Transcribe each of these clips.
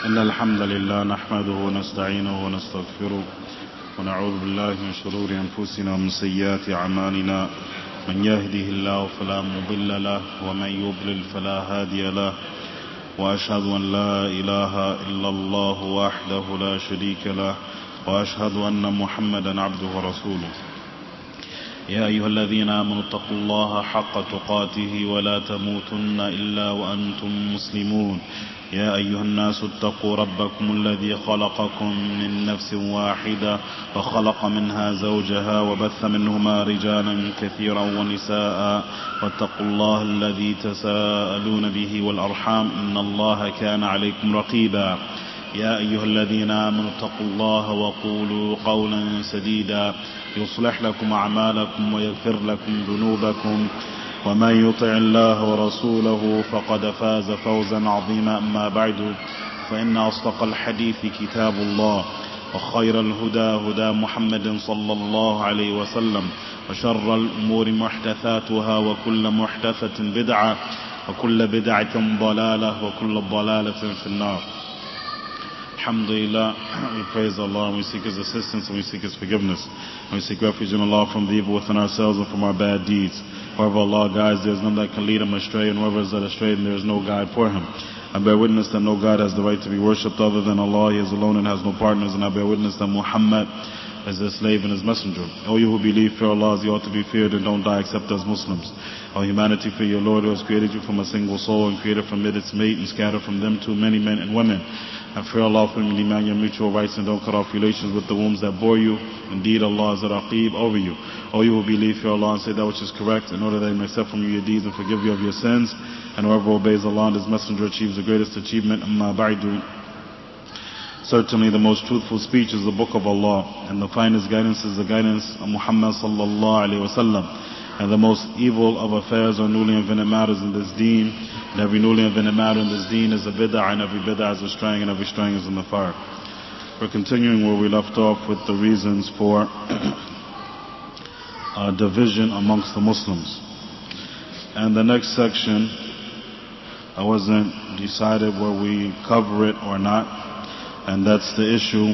إن الحمد لله نحمده ونستعينه ونستغفره ونعوذ بالله من شرور أنفسنا ومن سيئات أعمالنا من يهده الله فلا مضل له ومن يضلل فلا هادي له وأشهد أن لا إله إلا الله وحده لا شريك له وأشهد أن محمدا عبده ورسوله يا أيها الذين آمنوا اتقوا الله حق تقاته ولا تموتن إلا وأنتم مسلمون يا أيها الناس اتقوا ربكم الذي خلقكم من نفس واحدة وخلق منها زوجها وبث منهما رجالا كثيرا ونساء واتقوا الله الذي تساءلون به والأرحام إن الله كان عليكم رقيبا يا أيها الذين آمنوا اتقوا الله وقولوا قولا سديدا يصلح لكم أعمالكم ويغفر لكم ذنوبكم ومن يطع الله ورسوله فقد فاز فوزا عظيما أما بعد فإن أصدق الحديث كتاب الله وخير الهدى هدى محمد صلى الله عليه وسلم وشر الأمور محدثاتها وكل محدثة بدعة وكل بدعة ضلالة وكل ضلالة في النار. Alhamdulillah, we praise Allah and we seek His assistance and we seek His forgiveness. And we seek refuge in Allah from the evil within ourselves and from our bad deeds. Whoever Allah guides, there is none that can lead him astray, and whoever is led astray, there is no guide for him. I bear witness that no God has the right to be worshipped other than Allah. He is alone and has no partners, and I bear witness that Muhammad is His slave and His messenger. O you who believe, fear Allah as you ought to be feared, and don't die except as Muslims. O humanity, fear your Lord who has created you from a single soul and created from it its mate and scattered from them too many men and women. And fear Allah for you demand your mutual rights and don't cut off relations with the wombs that bore you. Indeed, Allah is a Raqib over you. O you who believe, fear Allah and say that which is correct, in order that He may accept from you your deeds and forgive you of your sins. And whoever obeys Allah and His messenger achieves the greatest achievement. Amma ba'du. Certainly the most truthful speech is the book of Allah, and the finest guidance is the guidance of Muhammad sallallahu alaihi wasallam. And the most evil of affairs are newly invented matters in this deen, and every newly invented matter in this deen is a bid'ah, and every bid'ah is a straying, and every straying is in the fire. We're continuing where we left off with the reasons for division amongst the Muslims. And the next section, I wasn't decided where we cover it or not, and that's the issue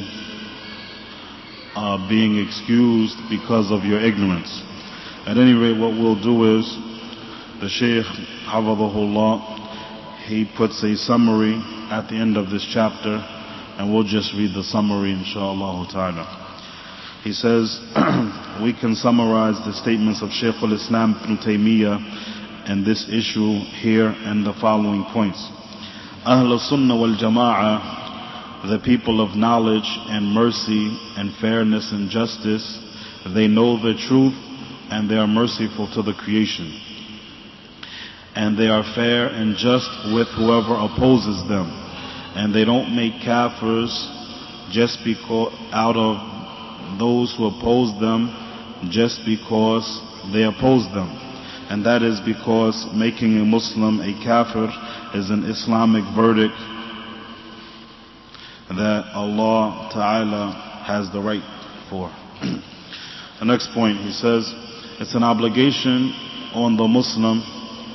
of being excused because of your ignorance. At any rate, what we'll do is, the Shaykh, Hafidhahullah, he puts a summary at the end of this chapter, and we'll just read the summary, inshallah ta'ala. He says, we can summarize the statements of Shaykh al-Islam ibn Taymiyyah and this issue here in the following points. Ahl Sunnah wal Jama'ah, the people of knowledge and mercy and fairness and justice, they know the truth and they are merciful to the creation. And they are fair and just with whoever opposes them. And they don't make kafirs just because out of those who oppose them just because they oppose them. And that is because making a Muslim a kafir is an Islamic verdict that Allah Ta'ala has the right for. The next point, he says, it's an obligation on the Muslim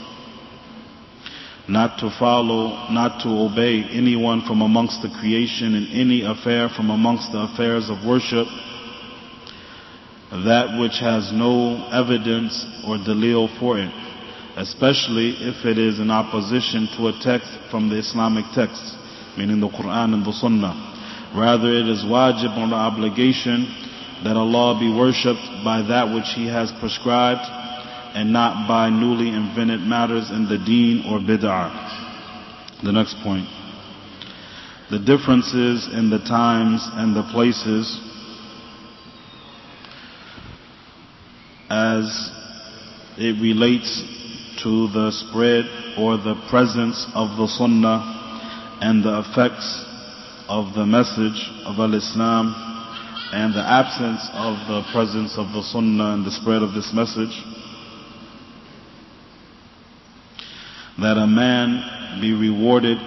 not to follow, not to obey anyone from amongst the creation in any affair from amongst the affairs of worship, that which has no evidence or dalil for it, especially if it is in opposition to a text from the Islamic texts, meaning the Quran and the Sunnah. Rather, it is wajib on the obligation that Allah be worshipped by that which He has prescribed and not by newly invented matters in the deen or bid'ah. The next point. The differences in the times and the places as it relates to the spread or the presence of the Sunnah and the effects of the message of Al-Islam and the absence of the presence of the Sunnah and the spread of this message, that a man be rewarded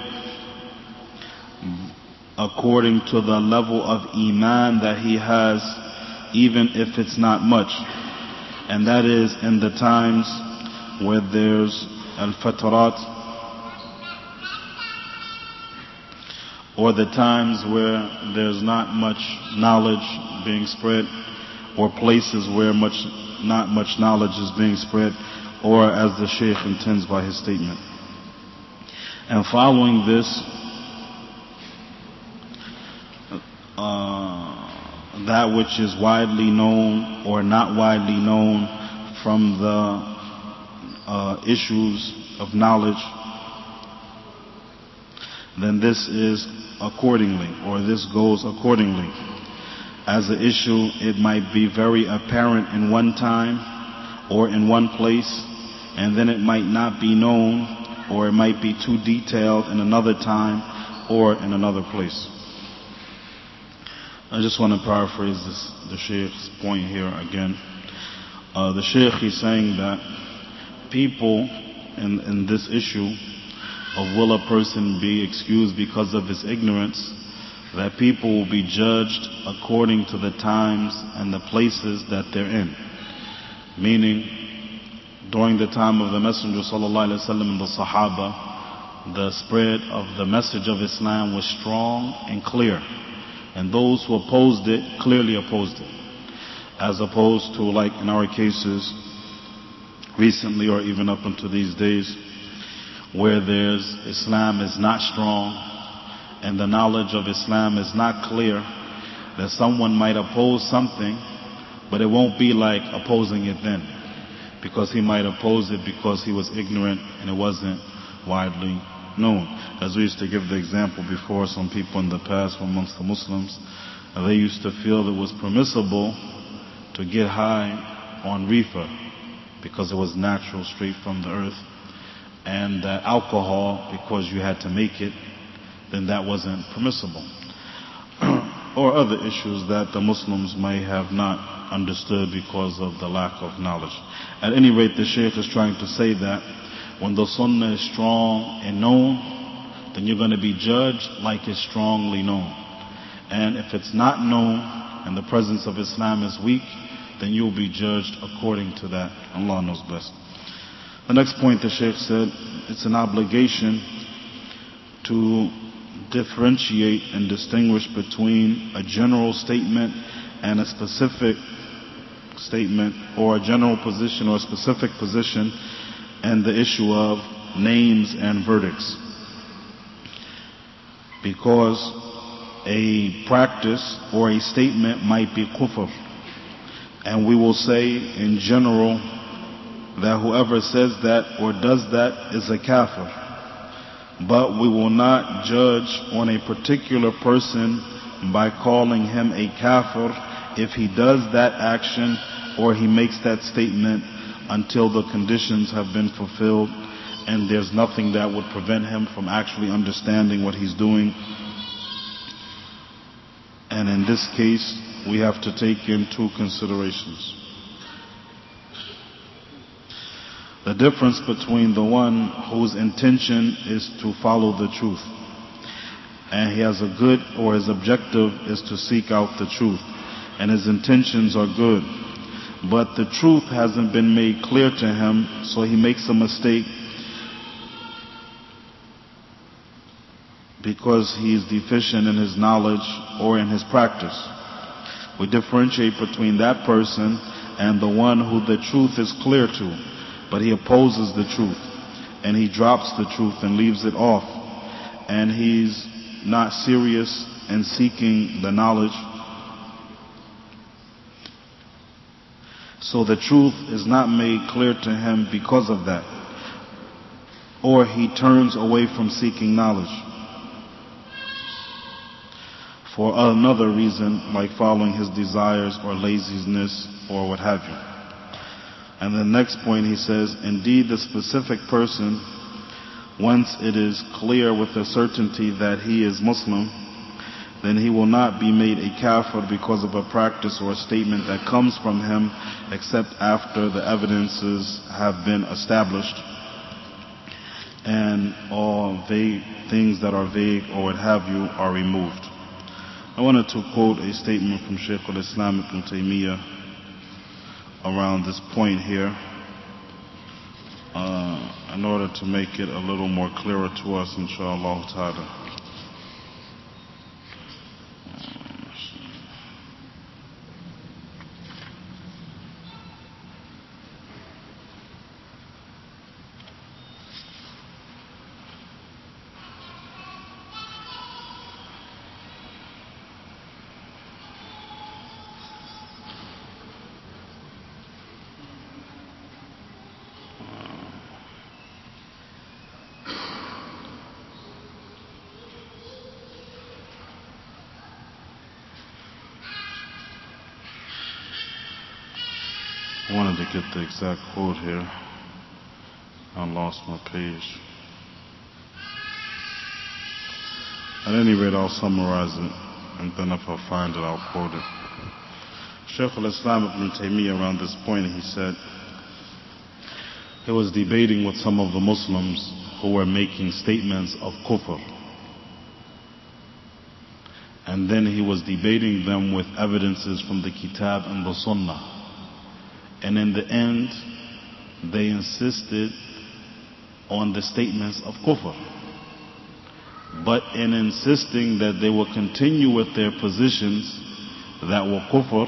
according to the level of Iman that he has, even if it's not much. And that is in the times where there's al-fatarat or the times where there's not much knowledge being spread, or places where not much knowledge is being spread, or as the Shaykh intends by his statement. And following this, that which is widely known or not widely known from the issues of knowledge, then this is accordingly, or this goes accordingly. As an issue, it might be very apparent in one time or in one place, and then it might not be known, or it might be too detailed in another time or in another place. I just want to paraphrase the Shaykh's point here again. The Shaykh is saying that people in this issue of will a person be excused because of his ignorance, that people will be judged according to the times and the places that they're in. Meaning, during the time of the Messenger ﷺ and the Sahaba, the spread of the message of Islam was strong and clear. And those who opposed it clearly opposed it. As opposed to, like in our cases, recently or even up until these days, where Islam is not strong and the knowledge of Islam is not clear, that someone might oppose something, but it won't be like opposing it then, because he might oppose it because he was ignorant and it wasn't widely known. As we used to give the example before, some people in the past amongst the Muslims, they used to feel it was permissible to get high on reefer because it was natural, straight from the earth, and that alcohol, because you had to make it, then that wasn't permissible. Or other issues that the Muslims may have not understood because of the lack of knowledge. At any rate, the Shaykh is trying to say that when the Sunnah is strong and known, then you're going to be judged like it's strongly known. And if it's not known and the presence of Islam is weak, then you'll be judged according to that. Allah knows best. The next point the Shaykh said, it's an obligation to differentiate and distinguish between a general statement and a specific statement, or a general position or a specific position, and the issue of names and verdicts. Because a practice or a statement might be kufr, and we will say in general that whoever says that or does that is a kafir. But we will not judge on a particular person by calling him a kafir if he does that action or he makes that statement until the conditions have been fulfilled and there's nothing that would prevent him from actually understanding what he's doing. And in this case, we have to take in two considerations. The difference between the one whose intention is to follow the truth, and he has a good, or his objective is to seek out the truth, and his intentions are good, but the truth hasn't been made clear to him, so he makes a mistake because he is deficient in his knowledge or in his practice. We differentiate between that person and the one who the truth is clear to, but he opposes the truth, and he drops the truth and leaves it off, and he's not serious in seeking the knowledge. So the truth is not made clear to him because of that, or he turns away from seeking knowledge for another reason, like following his desires or laziness or what have you. And the next point he says, indeed the specific person, once it is clear with a certainty that he is Muslim, then he will not be made a kafir because of a practice or a statement that comes from him, except after the evidences have been established and all vague things that are vague or what have you are removed. I wanted to quote a statement from Shaykh al-Islam Ibn Taymiyyah around this point here, in order to make it a little more clearer to us, inshallah ta'ala. I wanted to get the exact quote here. I lost my page. At any rate, I'll summarize it, and then if I find it, I'll quote it. Shaykh al-Islam ibn Taymiyyah, around this point, he said, he was debating with some of the Muslims who were making statements of kufr. And then he was debating them with evidences from the Kitab and the Sunnah. And in the end, they insisted on the statements of kufr. But in insisting that they will continue with their positions that were kufr,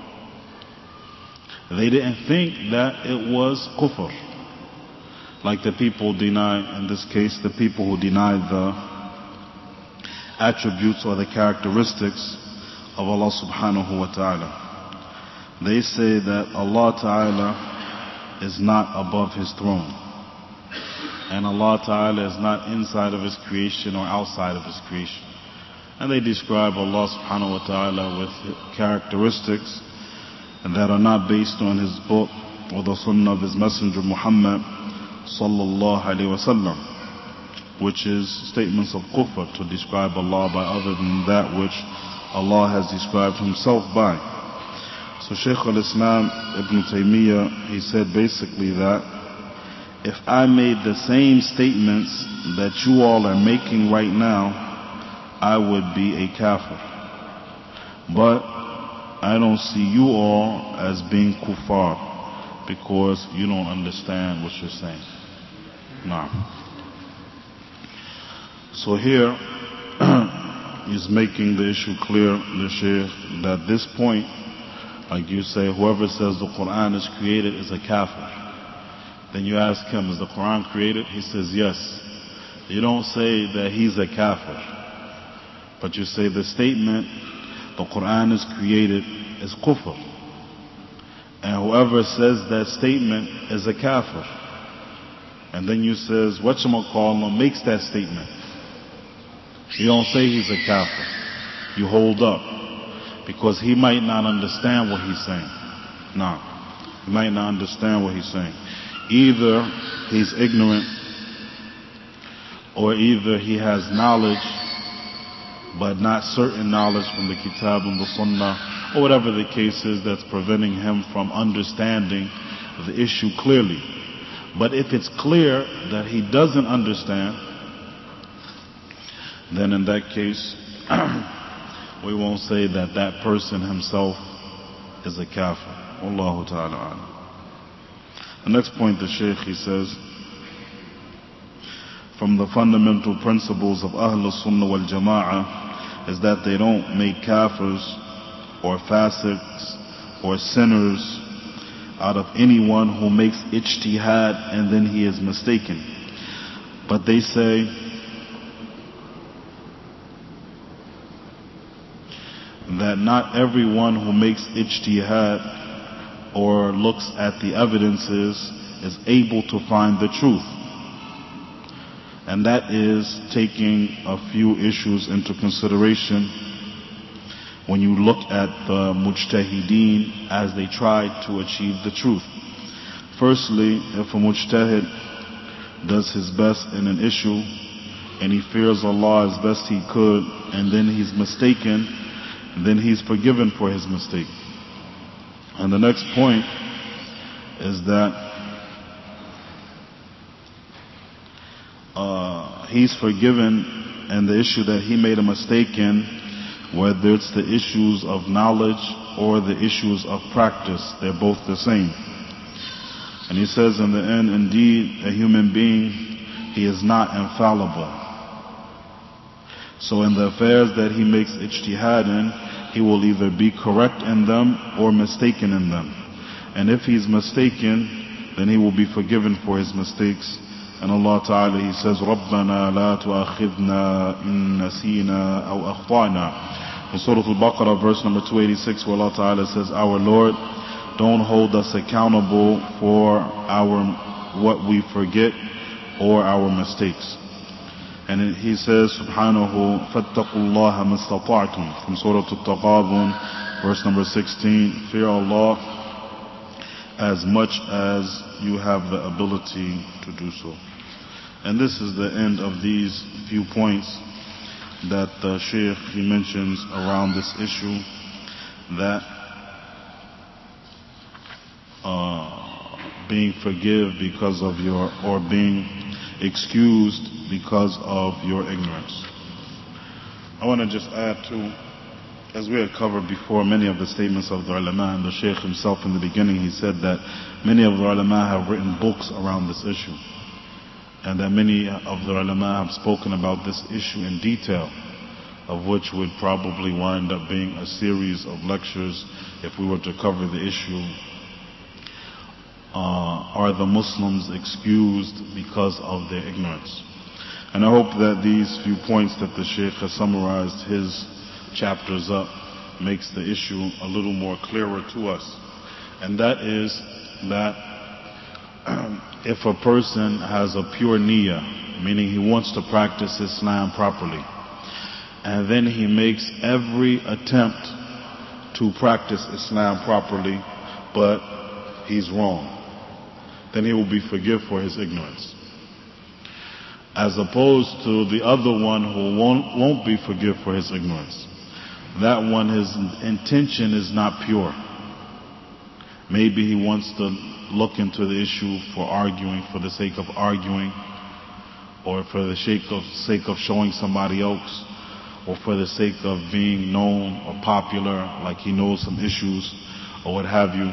they didn't think that it was kufr. Like the people deny, in this case, the people who deny the attributes or the characteristics of Allah subhanahu wa ta'ala. They say that Allah ta'ala is not above His throne. And Allah ta'ala is not inside of His creation or outside of His creation. And they describe Allah subhanahu wa ta'ala with characteristics that are not based on His book or the sunnah of His messenger Muhammad sallallahu alayhi wa sallam, which is statements of kufr, to describe Allah by other than that which Allah has described Himself by. So Shaykh al-Islam ibn Taymiyyah, he said basically that if I made the same statements that you all are making right now, I would be a kafir. But I don't see you all as being kuffar because you don't understand what you're saying. Nah. So here he's making the issue clear, the Shaykh, that this point, like you say, whoever says the Quran is created is a kafir. Then you ask him, is the Quran created? He says yes. You don't say that he's a kafir, but you say the statement, the Quran is created, is kufr. And whoever says that statement is a kafir. And then you says, whatchamacallit makes that statement. You don't say he's a kafir. You hold up. Because he might not understand what he's saying. No. He might not understand what he's saying. Either he's ignorant, or either he has knowledge, but not certain knowledge from the Kitab and the Sunnah, or whatever the case is that's preventing him from understanding the issue clearly. But if it's clear that he doesn't understand, then in that case, we won't say that that person himself is a kafir. Wallahu ta'ala alam. The next point the Shaykh, he says, from the fundamental principles of Ahlul Sunnah wal Jama'ah is that they don't make kafirs or fasiqs or sinners out of anyone who makes ijtihad and then he is mistaken. But they say that not everyone who makes ijtihad or looks at the evidences is able to find the truth. And that is taking a few issues into consideration when you look at the mujtahideen as they try to achieve the truth. Firstly, if a mujtahid does his best in an issue and he fears Allah as best he could, and then he's mistaken, then he's forgiven for his mistake. And the next point is that he's forgiven in the issue that he made a mistake in, whether it's the issues of knowledge or the issues of practice. They're both the same. And he says in the end, indeed, a human being, he is not infallible. So in the affairs that he makes ijtihad in, he will either be correct in them or mistaken in them. And if he's mistaken, then he will be forgiven for his mistakes. And Allah Ta'ala, He says, رَبَّنَا لَا تُؤَخِذْنَا إِن نَسِينَا أَوْ أَخْطَأْنَا. In Surah Al-Baqarah, verse number 286, where Allah Ta'ala says, our Lord, don't hold us accountable for what we forget or our mistakes. And He says, Subhanahu, فَاتَّقُوا اللَّهَ مَا اسْتَطَعْتُمْ. From Surah Al-Taghabun, verse number 16, fear Allah as much as you have the ability to do so. And this is the end of these few points that the Shaykh he mentions around this issue, that being forgiven because of your, or being excused because of your ignorance. I want to just add to, as we had covered before, many of the statements of the ulama, and the Shaykh himself in the beginning, he said that many of the ulama have written books around this issue, and that many of the ulama have spoken about this issue in detail, of which would probably wind up being a series of lectures if we were to cover the issue. Are the Muslims excused because of their ignorance? And I hope that these few points that the Shaykh has summarized his chapters up makes the issue a little more clearer to us. And that is that if a person has a pure niyyah, meaning he wants to practice Islam properly, and then he makes every attempt to practice Islam properly, but he's wrong, then he will be forgiven for his ignorance. As opposed to the other one who won't be forgiven for his ignorance. That one, his intention is not pure. Maybe he wants to look into the issue for arguing, for the sake of arguing, or for the sake of showing somebody else, or for the sake of being known or popular, like he knows some issues, or what have you.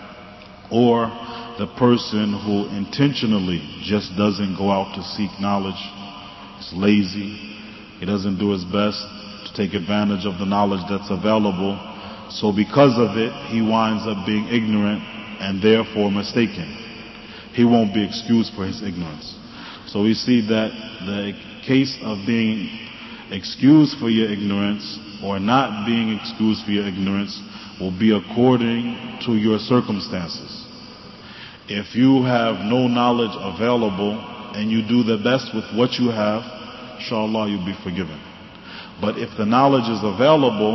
Or the person who intentionally just doesn't go out to seek knowledge, is lazy, he doesn't do his best to take advantage of the knowledge that's available, so because of it, he winds up being ignorant and therefore mistaken. He won't be excused for his ignorance. So we see that the case of being excused for your ignorance or not being excused for your ignorance will be according to your circumstances. If you have no knowledge available and you do the best with what you have, inshallah you'll be forgiven. But if the knowledge is available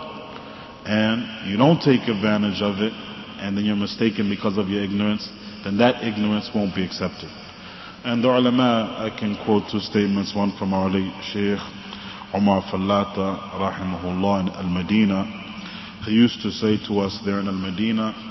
and you don't take advantage of it, and then you're mistaken because of your ignorance, then that ignorance won't be accepted. And the ulama, I can quote two statements, one from our late Shaykh Umar Fallata rahimahullah in Al-Madinah. He used to say to us there in Al-Madinah,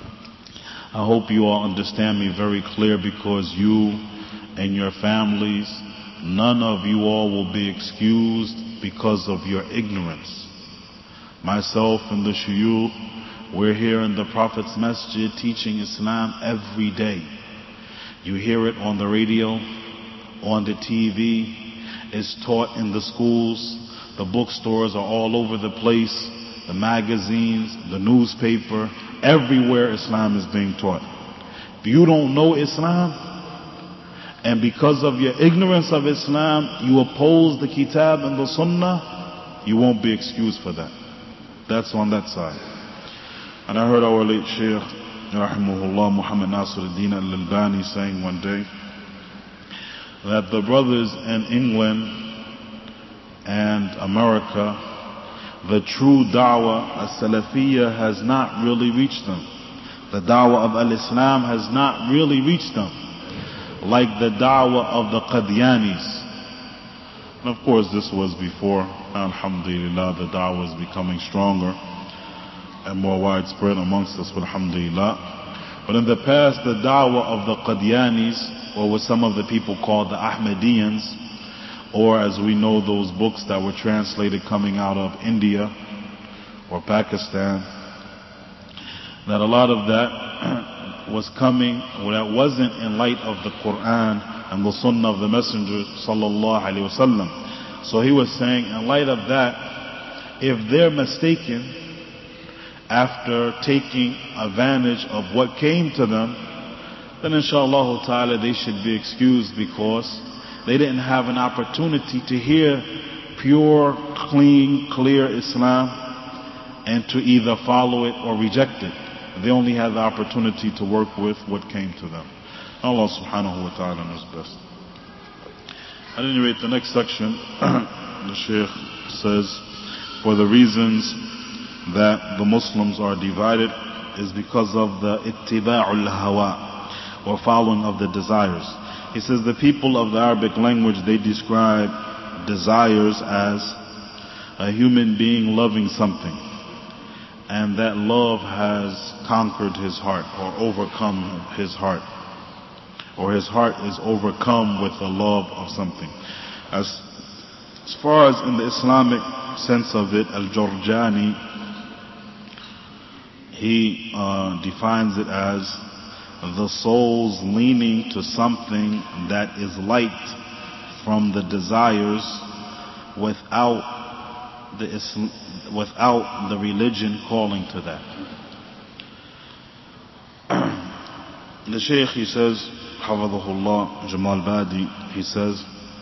I hope you all understand me very clear, because you and your families, none of you all will be excused because of your ignorance. Myself and the shuyukh, we're here in the Prophet's Masjid teaching Islam every day. You hear it on the radio, on the TV, it's taught in the schools, the bookstores are all over the place, the magazines, the newspaper, everywhere Islam is being taught. If you don't know Islam, and because of your ignorance of Islam, you oppose the Kitab and the Sunnah, you won't be excused for that. That's on that side. And I heard our late Shaykh, rahimahullah, Muhammad Nasiruddin al-Albani saying one day that the brothers in England and America, the true da'wah as-salafiyya has not really reached them. The da'wah of al-Islam has not really reached them, like the da'wah of the Qadianis. And of course this was before. Alhamdulillah, the da'wah is becoming stronger and more widespread amongst us, alhamdulillah. But in the past, the da'wah of the Qadianis, or what some of the people call the Ahmadiyans, or as we know, those books that were translated coming out of India or Pakistan, that a lot of that was coming, or that wasn't in light of the Quran and the Sunnah of the Messenger sallallahu alaihi wasallam. So he was saying, in light of that, if they're mistaken after taking advantage of what came to them, then inshallah ta'ala they should be excused, because they didn't have an opportunity to hear pure, clean, clear Islam and to either follow it or reject it. They only had the opportunity to work with what came to them. Allah subhanahu wa ta'ala knows best. At any rate, the next section, the Shaykh says, for the reasons that the Muslims are divided is because of the ittiba'ul hawa, or following of the desires. He says the people of the Arabic language, they describe desires as a human being loving something, and that love has conquered his heart or overcome his heart, or his heart is overcome with the love of something. As far as in the Islamic sense of it, Al-Jurjani, he defines it as the soul's leaning to something that is light from the desires without the religion calling to that. The Shaykh, he says, Hafidhahullah, Jamal Badi, he says,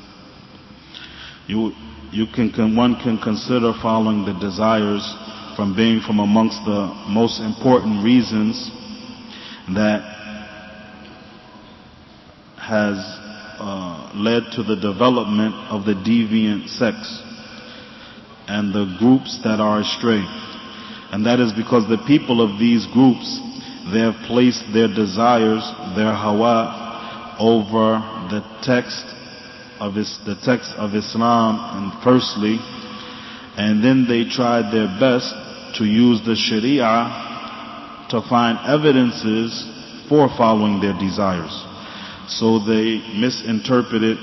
one can consider following the desires from being from amongst the most important reasons that has led to the development of the deviant sects and the groups that are astray. And that is because the people of these groups, they have placed their desires, their hawa, over the text of Islam, and firstly, and then they tried their best to use the Sharia to find evidences for following their desires. So they misinterpreted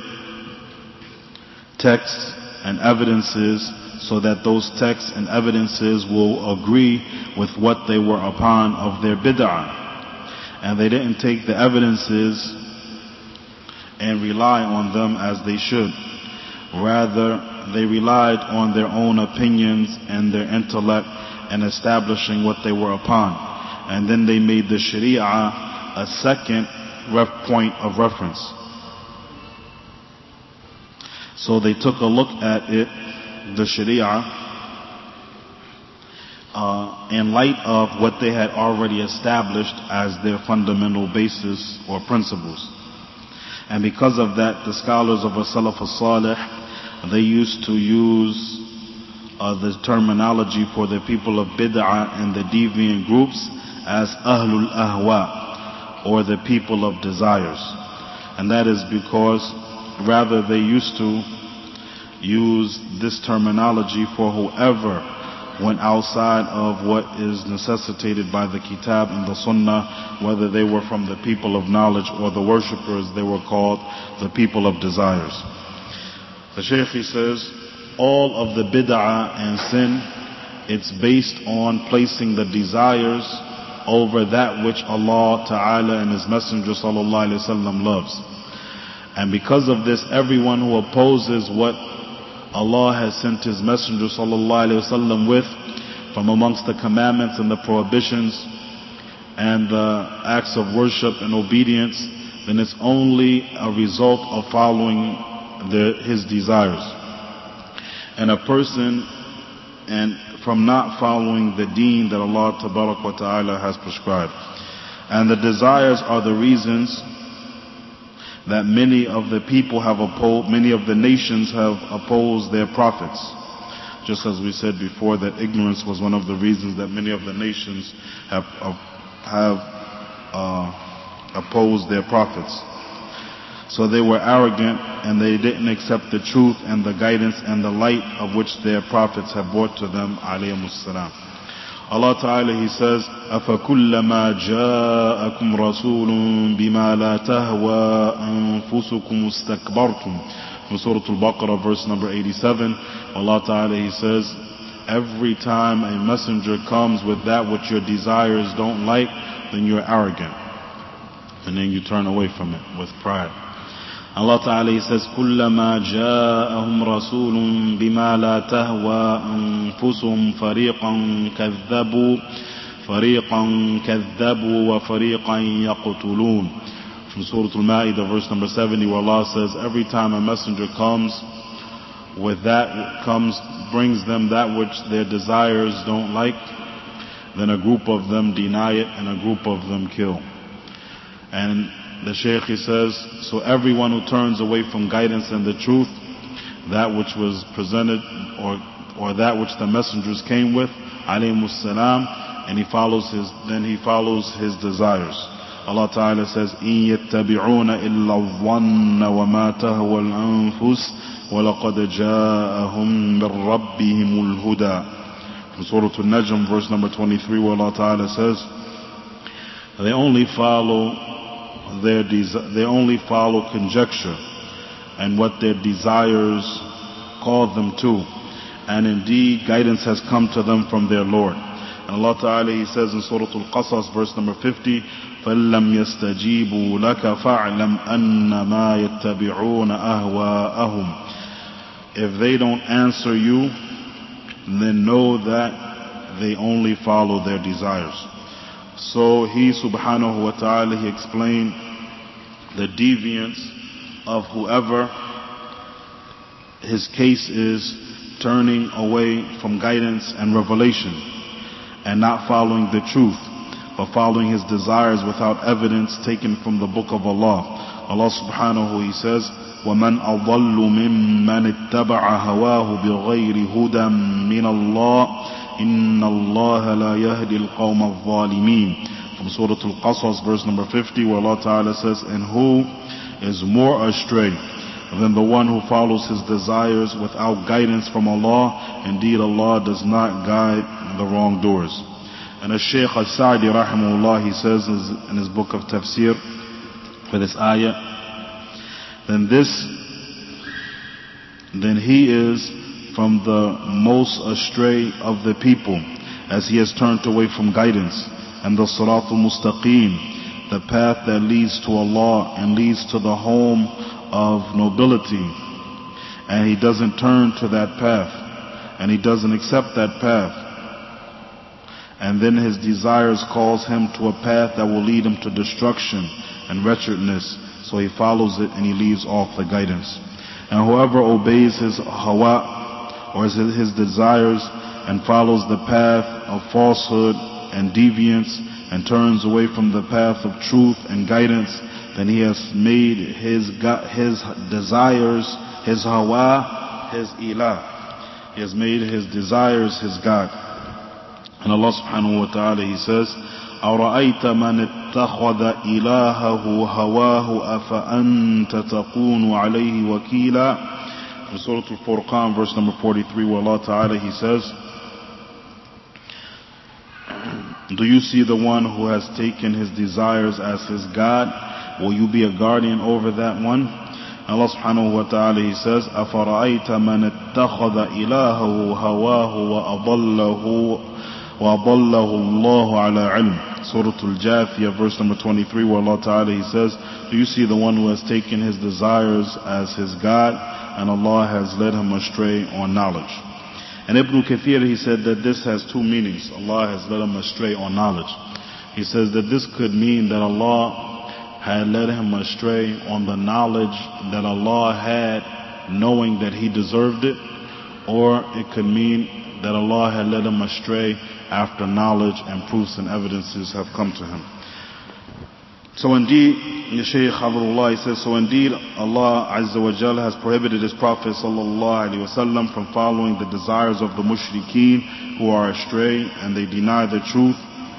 texts and evidences so that those texts and evidences will agree with what they were upon of their bid'ah. And they didn't take the evidences and rely on them as they should. Rather, they relied on their own opinions and their intellect in establishing what they were upon. And then they made the Sharia a second point of reference. So they took a look at it, the Sharia, in light of what they had already established as their fundamental basis or principles. And because of that, the scholars of As-Salaf As-Salih, they used to use the terminology for the people of bid'ah and the deviant groups as Ahlul Ahwa, or the people of desires. And that is because rather they used to use this terminology for whoever went outside of what is necessitated by the Kitab and the Sunnah, whether they were from the people of knowledge or the worshippers, they were called the people of desires. The Shaykh, he says, all of the bid'ah and sin, it's based on placing the desires over that which Allah Ta'ala and His Messenger Sallallahu Alaihi Wasallam loves. And because of this, everyone who opposes what Allah has sent His Messenger Sallallahu Alaihi Wasallam with, from amongst the commandments and the prohibitions and the acts of worship and obedience, then it's only a result of following his desires. And a person, and from not following the deen that Allah Tabarak wa Ta'ala has prescribed. And the desires are the reasons that many of the people have opposed, many of the nations have opposed their prophets. Just as we said before, that ignorance was one of the reasons that many of the nations have opposed their prophets. So they were arrogant and they didn't accept the truth and the guidance and the light of which their prophets have brought to them, alayhimus salam. Allah Ta'ala, He says, أَفَكُلَّمَا جَاءَكُمْ رَسُولٌ بِمَا لَا تَهْوَى أَنفُسُكُمُ اسْتَكْبَرْتُمْ. From Surah Al-Baqarah, verse number 87, Allah Ta'ala, He says, every time a messenger comes with that which your desires don't like, then you're arrogant. And then you turn away from it with pride. Allah Ta'ala, He says, كُلَّمَا جَاءَهُمْ رَسُولٌ بِمَا لَا تَهْوَى أَنفُسُهُمْ فَرِيقًا كَذَّبُوا وَفَرِيقًا يَقْتُلُونَ. From Surah Al-Ma'idah, verse number 70, where Allah says, every time a messenger comes with that, brings them that which their desires don't like, then a group of them deny it and a group of them kill. And the Shaykh, he says, so everyone who turns away from guidance and the truth, that which was presented or that which the messengers came with, alayhimus salam, and he follows his desires. Allah Ta'ala says, إِن يَتَّبِعُونَ إِلَّا الظَّنَّ وَمَا تَهْوَى الْأَنفُسُ وَلَقَدْ جَاءَهُم مِّن رَّبِّهِمُ الْهُدَى. From Surah Al-Najm, verse number 23, where Allah Ta'ala says, they only follow conjecture and what their desires call them to, and indeed guidance has come to them from their Lord. And Allah Ta'ala, He says in Surah Al-Qasas, verse number 50, فَلَّمْ يَسْتَجِيبُوا لَكَ فَاعْلَمْ أَنَّمَا يَتَّبِعُونَ أَهْوَاءَهُمْ. If they don't answer you, then know that they only follow their desires. So He subhanahu wa ta'ala, He explained the deviance of whoever his case is turning away from guidance and revelation and not following the truth, but following his desires without evidence taken from the book of Allah. Allah subhanahu, He says, وَمَنْ أَضَلُّ مِمَّنِ اتَّبَعَ هَوَاهُ بِغَيْرِ هُدًى مِّنَ اللَّهِ إِنَّ اللَّهَ لَا يَهْدِي الْقَوْمَ الظَّالِمِينَ. From Surah Al-Qasas, verse number 50, where Allah Ta'ala says, and who is more astray than the one who follows his desires without guidance from Allah? Indeed, Allah does not guide the wrongdoers. And as Shaykh Al-Sa'di rahimahullah, he says in his book of tafsir for this ayah, then he is from the most astray of the people, as he has turned away from guidance and the Siratul Mustaqim, the path that leads to Allah and leads to the home of nobility, and he doesn't turn to that path, and he doesn't accept that path, and then his desires calls him to a path that will lead him to destruction and wretchedness, so he follows it and he leaves off the guidance. And whoever obeys his hawa, or his desires, and follows the path of falsehood and deviance, and turns away from the path of truth and guidance, then he has made his desires, his hawa, his ilah. He has made his desires his God. And Allah subhanahu wa ta'ala, He says, أَرَأَيْتَ مَنِ اتَّخَذَ إِلَهَهُ هَوَاهُ أَفَأَنْتَ تَكُونُ عَلَيْهِ وَكِيلًا. In Surah Al-Furqan, verse number 43, where Allah Ta'ala, He says, do you see the one who has taken his desires as his God? Will you be a guardian over that one? Allah subhanahu wa ta'ala, He says, أَفَرَأَيْتَ مَنِ اتَّخَذَ إِلَهَهُ هَوَاهُ وَأَضَلَّهُ اللَّهُ عَلَى عِلْمٍ. Surah Al-Jathiyah, verse number 23, where Allah Ta'ala, He says, do you see the one who has taken his desires as his God, and Allah has led him astray on knowledge? And Ibn Kathir, he said that this has two meanings. Allah has led him astray on knowledge. He says that this could mean that Allah had led him astray on the knowledge that Allah had, knowing that he deserved it, or it could mean that Allah had led him astray after knowledge and proofs and evidences have come to him. So indeed, Shaykh Abdullah, he says, so indeed Allah Azza wa Jalla has prohibited His Prophet sallallahu alaihi wasallam from following the desires of the mushrikeen who are astray and they deny the truth,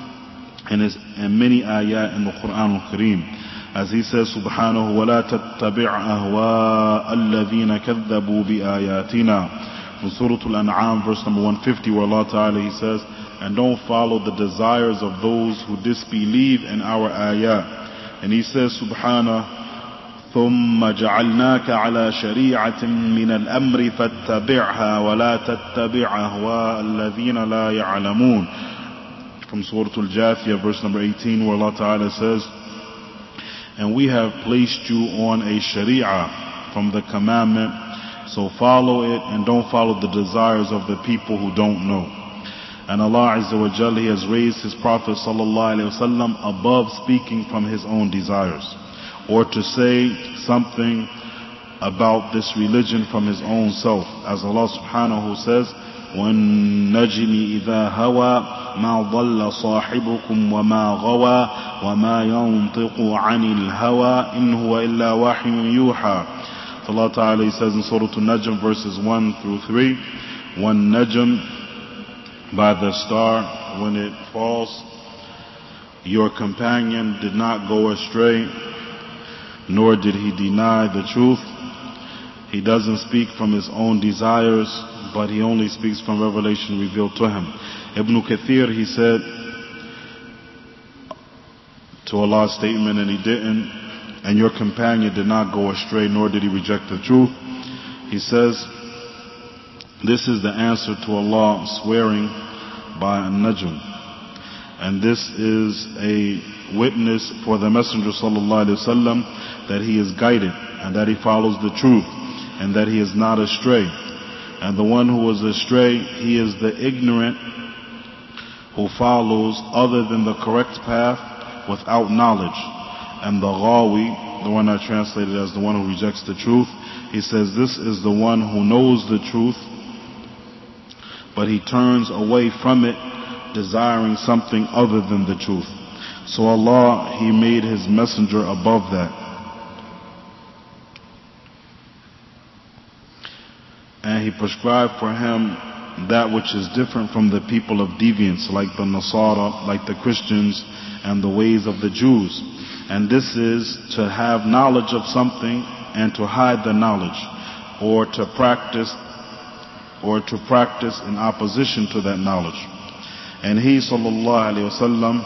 and many ayat in the Quran al-Kareem. As He says, subhanahu, وَلَا تَتَّبِعْ أَهْوَاءَ الَّذِينَ كَذَّبُوا بِآيَاتِنَا. In Surah Al-An'am, verse number 150, where Allah Ta'ala, He says, and don't follow the desires of those who disbelieve in our ayat. And He says, subhanahu, ثُمَّ جَعَلْنَاكَ عَلَى شَرِيعَةٍ مِّنَ الْأَمْرِ فَاتَّبِعْهَا وَلَا تَتَّبِعْ أَهْوَاءَ الَّذِينَ لَا يَعْلَمُونَ. From Surah Al-Jathiyah, verse number 18, where Allah Ta'ala says, and we have placed you on a sharia from the commandment, so follow it and don't follow the desires of the people who don't know. And Allah Azza wa Jalla, He has raised His Prophet sallallahu alaihi wasallam above speaking from his own desires, or to say something about this religion from his own self. As Allah subhanahu says, وَالنَّجْمِ إِذَا هَوَى مَا ضَلَّ صَاحِبُكُمْ وَمَا غَوَى وَمَا يَنطِقُ عَنِ الْهَوَى إِنْ هُوَ إِلَّا وَحْيٌ يُوحَى. So Allah Ta'ala, He says in Surah Al-Najm, verses 1 through 3, وَالنَّجْمِ by the star when it falls. Your companion did not go astray, nor did he deny the truth. He doesn't speak from his own desires, but he only speaks from revelation revealed to him. Ibn Kathir, he said to Allah's statement, and he didn't, and your companion did not go astray, nor did he reject the truth. He says, this is the answer to Allah swearing by an-Najm. And this is a witness for the Messenger ﷺ that he is guided, and that he follows the truth, and that he is not astray. And the one who is astray, he is the ignorant who follows other than the correct path without knowledge. And the Ghawi, the one I translated as the one who rejects the truth, he says this is the one who knows the truth, but he turns away from it, desiring something other than the truth. So Allah, He made His messenger above that. And He prescribed for him that which is different from the people of deviance, like the Nasara, like the Christians, and the ways of the Jews. And this is to have knowledge of something and to hide the knowledge, or to practice in opposition to that knowledge. And he, sallallahu alayhi wasallam,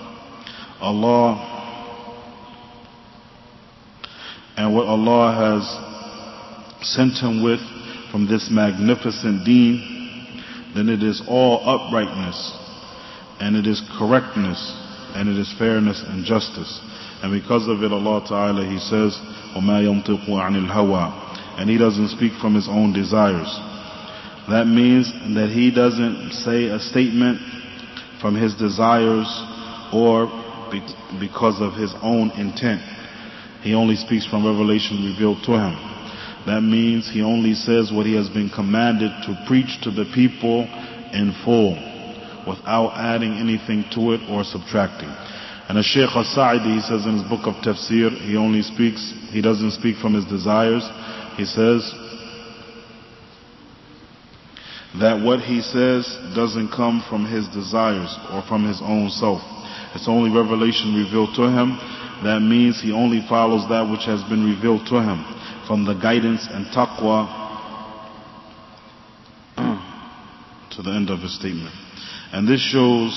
and what Allah has sent him with from this magnificent deen, then it is all uprightness, and it is correctness, and it is fairness and justice. And because of it, Allah Ta'ala, He says, وَمَا يَنْطِقُ عَنِ الْهَوَىٰ, and He doesn't speak from His own desires. That means that He doesn't say a statement from His desires or because of His own intent. He only speaks from revelation revealed to Him. That means He only says what He has been commanded to preach to the people in full, without adding anything to it or subtracting. And as Shaykh As-Sa'idi, he says in his book of Tafsir, he doesn't speak from his desires. He says that what he says doesn't come from his desires or from his own self. It's only revelation revealed to him. That means he only follows that which has been revealed to him from the guidance and taqwa to the end of his statement. And this shows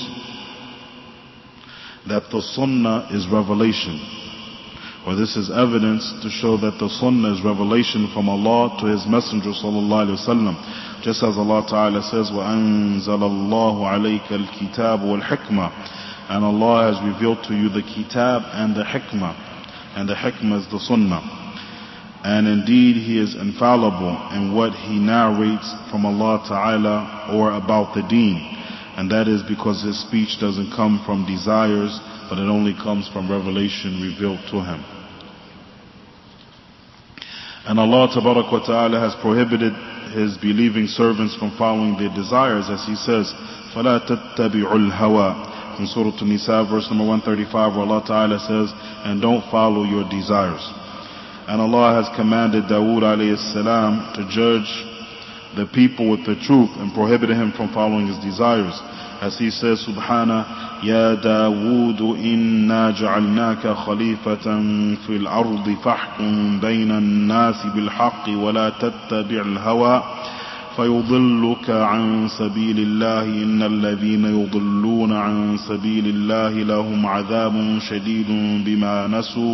that the sunnah is revelation, or this is evidence to show that the sunnah is revelation from Allah to His Messenger sallallahu alaihi wasallam. Just as Allah Ta'ala says, وَأَنزَلَ اللَّهُ عَلَيْكَ الْكِتَابُ وَالْحِكْمَةِ, and Allah has revealed to you the kitab and the hikmah, and the hikmah is the sunnah. And indeed He is infallible in what He narrates from Allah Ta'ala or about the deen. And that is because His speech doesn't come from desires, but it only comes from revelation revealed to Him. And Allah Tabarak wa Ta'ala has prohibited His believing servants from following their desires, as He says, فَلَا تَتَّبِعُوا الْهَوَىٰ, in Surah An-Nisa, verse number 135, where Allah Ta'ala says, and don't follow your desires. And Allah has commanded Dawood alayhi salam to judge the people with the truth and prohibited him from following his desires. As he says, Subhana, Ya Dawood, inna ja'alnaka khalifatan fil ardi fahkum bayna an-nasi bil haqqi wa la tattabi' al-hawa fayudilluka an sabilillahi innal ladhina yudilluna an sabilillahi lahum adhabun shadidun bima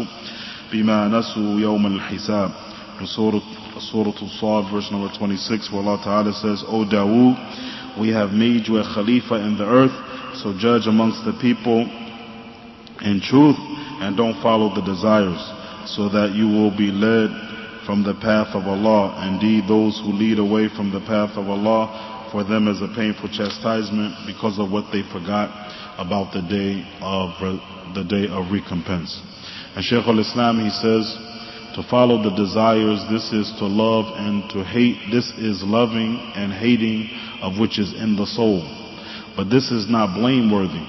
nasu yawm al-hisab. Surah Al-Sad, verse number 26, where Allah Ta'ala says, O Dawood, we have made you a Khalifa in the earth, so judge amongst the people in truth and don't follow the desires, so that you will be led from the path of Allah. Indeed, those who lead away from the path of Allah, for them is a painful chastisement because of what they forgot about the day of recompense. And Shaykh al-Islam, he says, to follow the desires, this is to love and to hate. This is loving and hating of which is in the soul. But this is not blameworthy,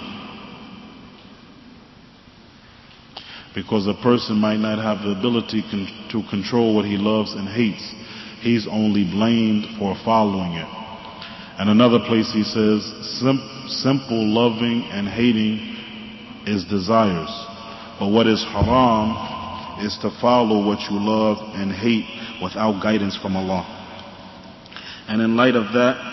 because a person might not have the ability to control what he loves and hates. He's only blamed for following it. And another place he says, simple loving and hating is desires. But what is haram is to follow what you love and hate without guidance from Allah. And in light of that,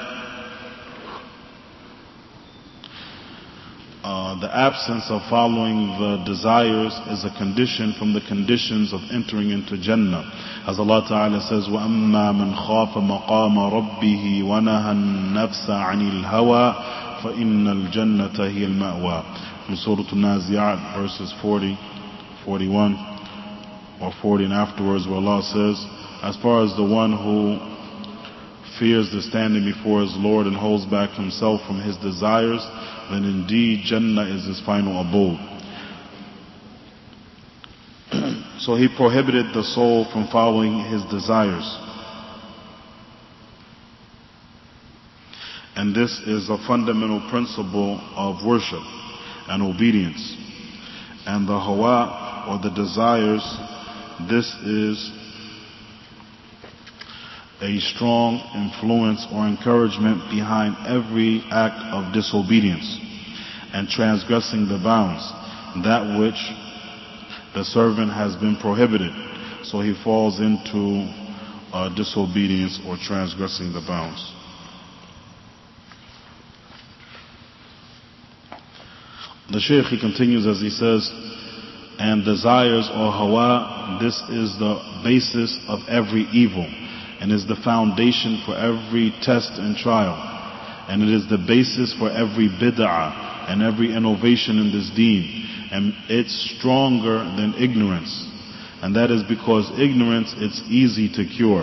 the absence of following the desires is a condition from the conditions of entering into Jannah. As Allah Ta'ala says, وَأَمَّا مَنْ خَافَ مَقَامَ رَبِّهِ وَنَهَى النَّفْسَ عَنِ الْهَوَى فَإِنَّ الْجَنَّةَ هِيَ الْمَأْوَى. From Surah Al-Nazi'at, verses 40, 41, or 40 and afterwards, where Allah says, as far as the one who fears the standing before his Lord and holds back himself from his desires, then indeed Jannah is his final abode. So he prohibited the soul from following his desires. And this is a fundamental principle of worship and obedience. And the hawa, or the desires, this is a strong influence or encouragement behind every act of disobedience and transgressing the bounds, that which the servant has been prohibited. So he falls into disobedience or transgressing the bounds. The Shaykh, he continues as he says, and desires or hawa, this is the basis of every evil, and is the foundation for every test and trial, and it is the basis for every bid'ah and every innovation in this deen, and it's stronger than ignorance, and that is because ignorance, it's easy to cure,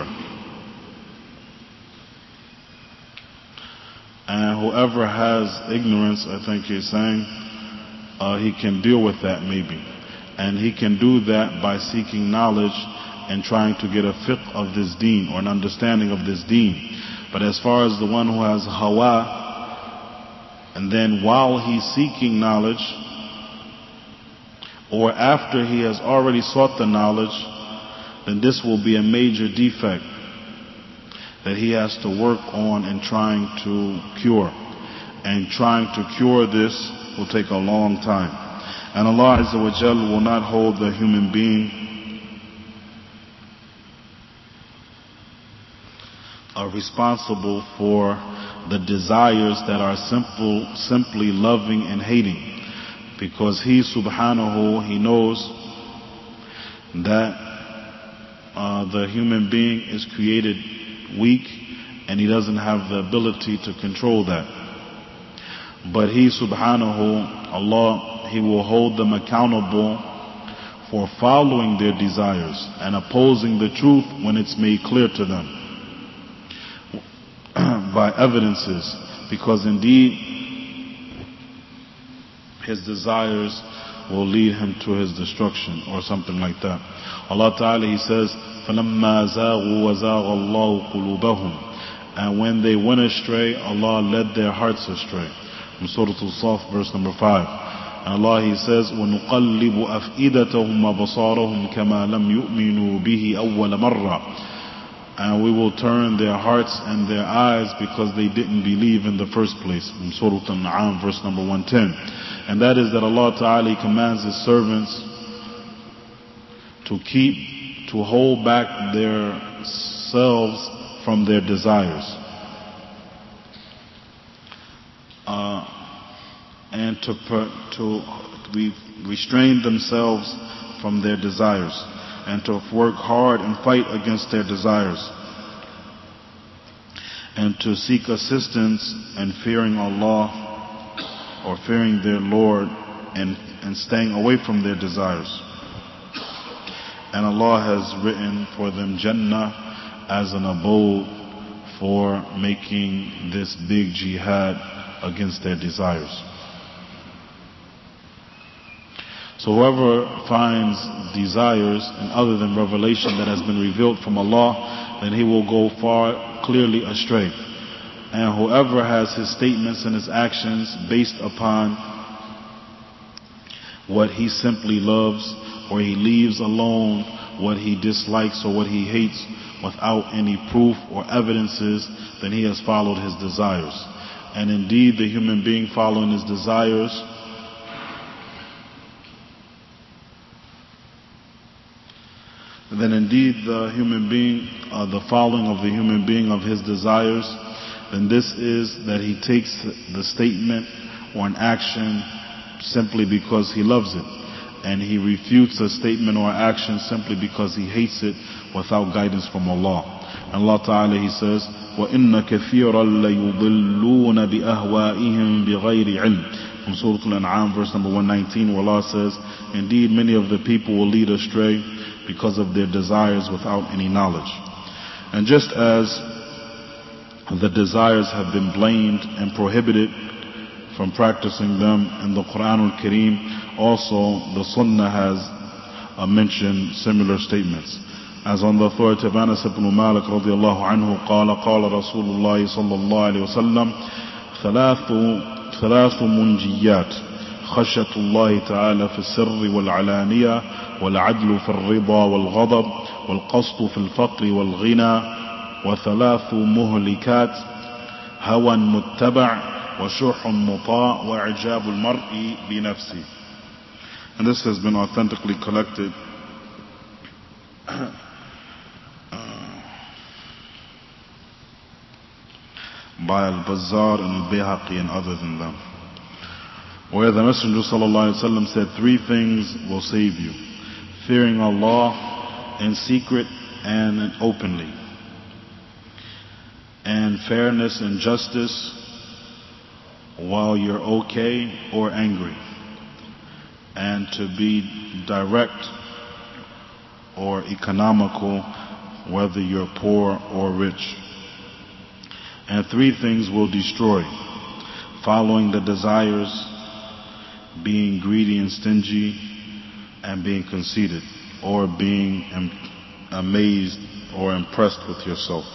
and whoever has ignorance, I think he's saying, he can deal with that maybe, and he can do that by seeking knowledge and trying to get a fiqh of this deen, or an understanding of this deen. But as far as the one who has hawa, and then while he's seeking knowledge, or after he has already sought the knowledge, then this will be a major defect that he has to work on and trying to cure. And trying to cure this will take a long time. And Allah Azza wa Jal will not hold the human being are responsible for the desires that are simply loving and hating, because He Subhanahu, He knows that the human being is created weak and he doesn't have the ability to control that. But He Subhanahu, Allah, He will hold them accountable for following their desires and opposing the truth when it's made clear to them by evidences, because indeed his desires will lead him to his destruction, or something like that. Allah Ta'ala, He says, فَلَمَّا زَاغُوا وَزَاغَ اللَّهُ قُلُوبَهُم. And when they went astray, Allah led their hearts astray. From Surah Al-Saf, verse number 5. And Allah, He says, وَنُقَلِّبُ أَفْئِدَتَهُمْ وَبَصَارَهُمْ كَمَا لَمْ يُؤْمِنُوا بِهِ أَوَّلَ مَرَّةٍ. And we will turn their hearts and their eyes because they didn't believe in the first place. From Surah Al-An'am, verse number 110. And that is that Allah Ta'ala commands His servants to hold back their selves from their desires. And to restrain themselves from their desires, and to work hard and fight against their desires, and to seek assistance and fearing Allah, or fearing their Lord, and staying away from their desires. And Allah has written for them Jannah as an abode for making this big jihad against their desires. So whoever finds desires and other than revelation that has been revealed from Allah, then he will go far clearly astray. And whoever has his statements and his actions based upon what he simply loves, or he leaves alone what he dislikes or what he hates without any proof or evidences, then he has followed his desires. And indeed, the human being following his desires the following of the human being of his desires, then this is that he takes the statement or an action simply because he loves it, and he refutes a statement or action simply because he hates it without guidance from Allah. And Allah Ta'ala, He says, وَإِنَّ كَثِيرًا لَيُضِلُّونَ بِأَهْوَائِهِمْ بِغَيْرِ عِلْمٍ. From Surah Al-An'am, verse number 119, where Allah says, indeed many of the people will lead astray because of their desires without any knowledge. And just as the desires have been blamed and prohibited from practicing them in the Quran al-Kareem, also the Sunnah has mentioned similar statements. As on the authority of Anas ibn Malik radiallahu anhu, قال رسول الله صلى الله عليه وسلم ثلاث منجيات خشية الله تعالى في السر والعلانية والعدل في الرضا والغضب والقسط في الفقر والغنى وثلاث مهلكات هوى متبع وشح مطاع وإعجاب المرء بنفسه. And this has been authentically collected by Al-Bazzar and Al-Bayhaqi and other than them, where the Messenger ﷺ said 3 things will save you: fearing Allah in secret and openly, and fairness and justice while you're okay or angry, and to be direct or economical whether you're poor or rich. And 3 things will destroy: following the desires, being greedy and stingy, and being conceited, or being amazed or impressed with yourself.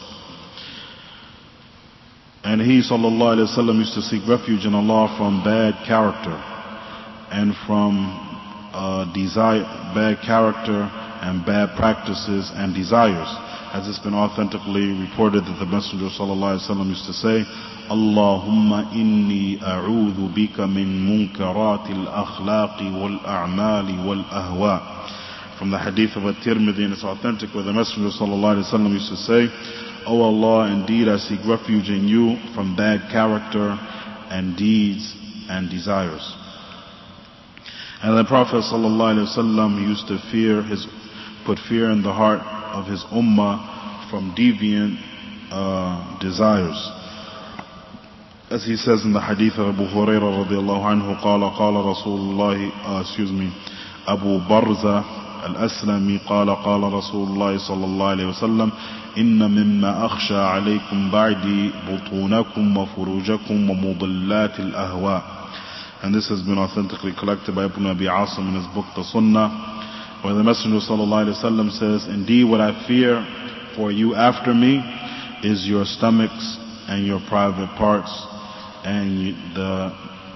And he sallallahu alaihi wasallam used to seek refuge in Allah from bad character and from bad character and bad practices and desires, as it's been authentically reported that the Messenger sallallahu alaihi wasallam used to say, Allahumma inni a'udhu bika min munkarati al-akhlaqi wal-a'mali wal-ahwa. From the hadith of At-Tirmidhi, and it's authentic, where the Messenger sallallahu alaihi wasallam used to say, O Allah, indeed I seek refuge in you from bad character and deeds and desires. And the Prophet sallallahu alaihi wasallam used to put fear in the heart of his ummah from deviant desires. As he says in the hadith of Abu Hurairah radiallahu anhu, قال رسول الله Abu Barza al-Aslami قال رسول الله صلى الله عليه وسلم إن مما أخشى عليكم بعدي بطونكم وفروجكم ومضلات الأهواء. And this has been authentically collected by Ibn Abi Asim in his book The Sunnah, where the Messenger sallallahu alaihi wasallam says, indeed what I fear for you after me is your stomachs and your private parts and the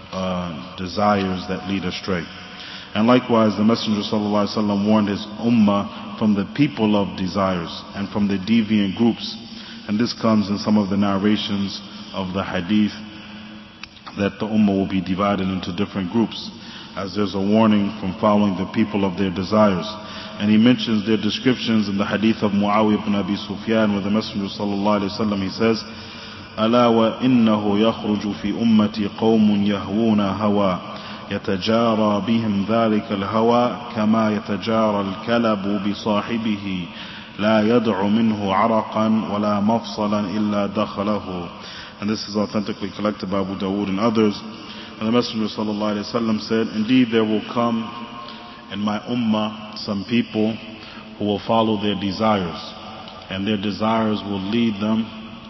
desires that lead astray. And likewise the Messenger sallallahu alaihi wasallam warned his ummah from the people of desires and from the deviant groups. And this comes in some of the narrations of the hadith, that the ummah will be divided into different groups, as there's a warning from following the people of their desires. And he mentions their descriptions in the hadith of Muawiyah ibn Abi Sufyan, where the Messenger sallallahu alaihi wasallam, he says, ألا وإنه يخرج في أمتي قوم يهوون هوى يتجارى بهم ذلك الهوى كما يتجارى الكلب بصاحبه لا يدع منه عرقا ولا مفصلا إلا دخله. And this is authentically collected by Abu Dawood and others. And the Messenger sallallahu alaihi wasallam said, indeed there will come in my ummah some people who will follow their desires, and their desires will lead them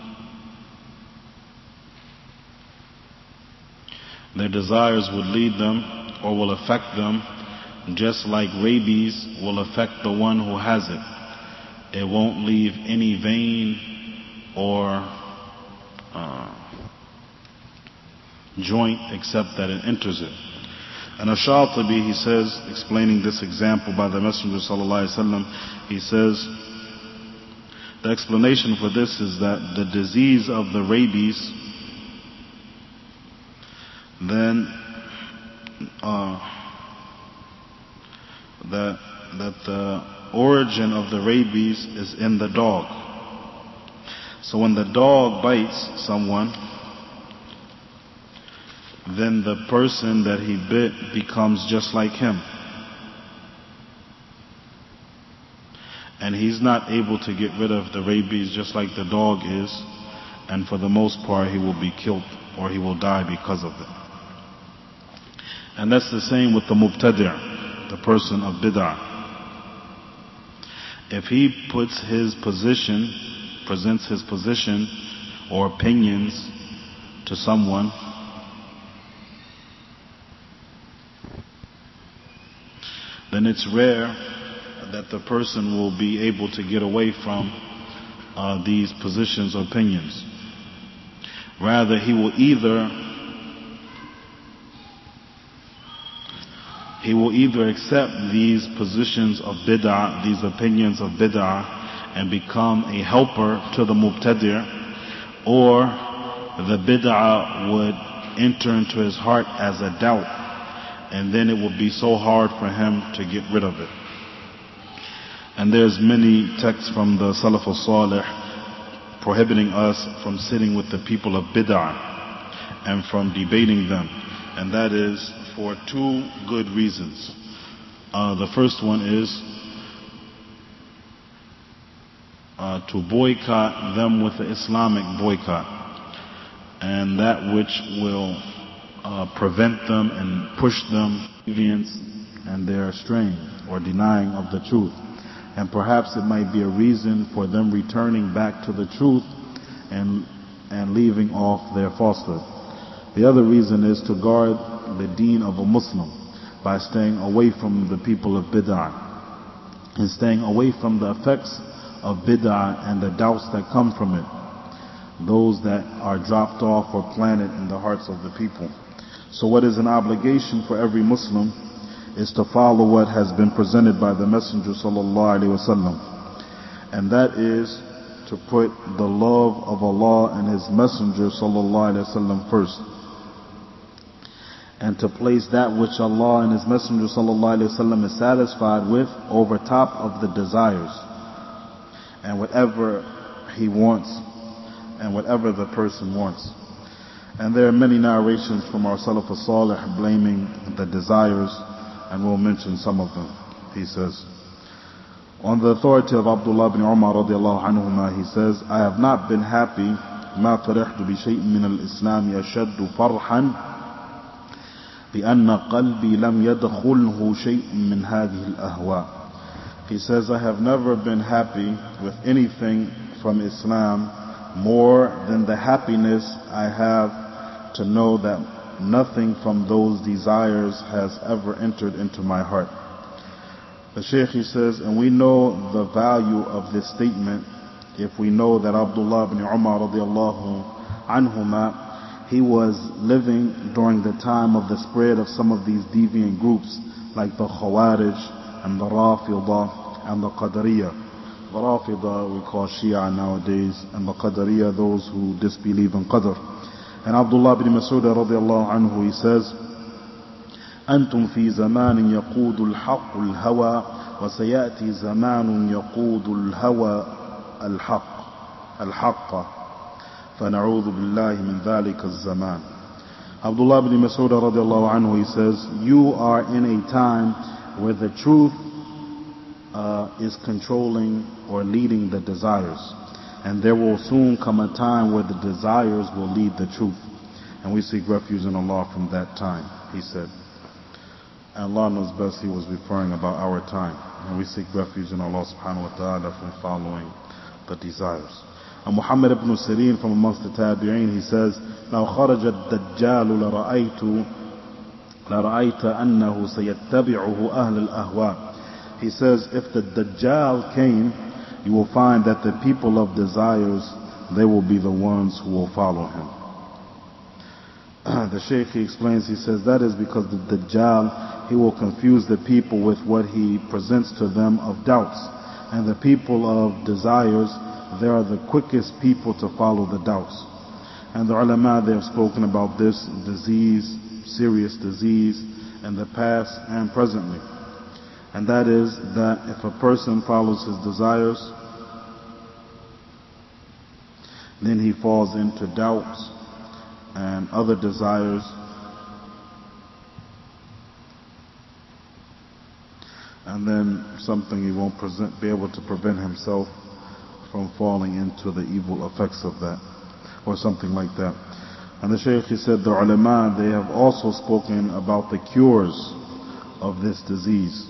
or will affect them just like rabies will affect the one who has it. It won't leave any vein or joint except that it enters it. And Ash-Shatibi, he says, explaining this example by the Messenger sallallahu alaihi wasallam, he says, the explanation for this is that the disease of the rabies, then that the origin of the rabies is in the dog. So when the dog bites someone, then the person that he bit becomes just like him. And he's not able to get rid of the rabies just like the dog is, and for the most part he will be killed or he will die because of it. And that's the same with the mubtadi', the person of bid'ah. If he presents his position or opinions to someone, then it's rare that the person will be able to get away from these positions or opinions. Rather, he will either accept these positions of bid'ah, these opinions of bid'ah, and become a helper to the mubtadi', or the bid'ah would enter into his heart as a doubt, and then it would be so hard for him to get rid of it. And there's many texts from the Salaf al-Salih prohibiting us from sitting with the people of bid'ah and from debating them. And that is for two good reasons. The first one is to boycott them with the Islamic boycott, and that which will prevent them and push them deviance and their straying or denying of the truth. And perhaps it might be a reason for them returning back to the truth and leaving off their falsehood. The other reason is to guard the deen of a Muslim by staying away from the people of bid'ah and staying away from the effects of bid'ah and the doubts that come from it, those that are dropped off or planted in the hearts of the people. So what is an obligation for every Muslim is to follow what has been presented by the Messenger sallallahu alaihi wasallam, and that is to put the love of Allah and His Messenger sallallahu alaihi wasallam first, and to place that which Allah and His Messenger sallallahu alaihi wasallam is satisfied with over top of the desires and whatever he wants and whatever the person wants. And there are many narrations from our Salaf al-Salih blaming the desires, and we'll mention some of them. He says, on the authority of Abdullah ibn Umar radiallahu anhuma, he says, I have not been happy ما فرحت بشيء من الإسلام أشد فرحا بأن قلبي لم يدخله شيء من هذه الأهواء. He says, I have never been happy with anything from Islam more than the happiness I have to know that nothing from those desires has ever entered into my heart. The Shaykh, he says, and we know the value of this statement if we know that Abdullah ibn Umar radiallahu anhuma, he was living during the time of the spread of some of these deviant groups like the Khawarij and the Rafidah and the Qadariyah. The Rafidah we call Shia nowadays, and the Qadariyah those who disbelieve in Qadr. And Abdullah ibn Mas'ud radiallahu anhu, he says, أنتم في زمان يقود الحق الهوى وسيأتي زمان يقود الهوى الحق فنعوذ بالله من ذلك الزمان. Abdullah ibn Mas'ud radiallahu anhu, he says, you are in a time where the truth is controlling or leading the desires, and there will soon come a time where the desires will lead the truth, and we seek refuge in Allah from that time, he said. And Allah knows best, he was referring about our time, and we seek refuge in Allah subhanahu wa ta'ala from following the desires. And Muhammad ibn Sirin from amongst the Tabi'een, he says, لو خرج الدجال لرأيت أنه سيتبعه أهل الأهواء. He says, if the Dajjal came, you will find that the people of desires, they will be the ones who will follow him. the Shaykh, he explains, he says, that is because the Dajjal, he will confuse the people with what he presents to them of doubts. And the people of desires, they are the quickest people to follow the doubts. And the ulama, they have spoken about this disease, serious disease, in the past and presently. And that is that if a person follows his desires, then he falls into doubts and other desires, and then something he won't be able to prevent himself from falling into the evil effects of that, or something like that. And the Shaykh, he said, the ulama, they have also spoken about the cures of this disease,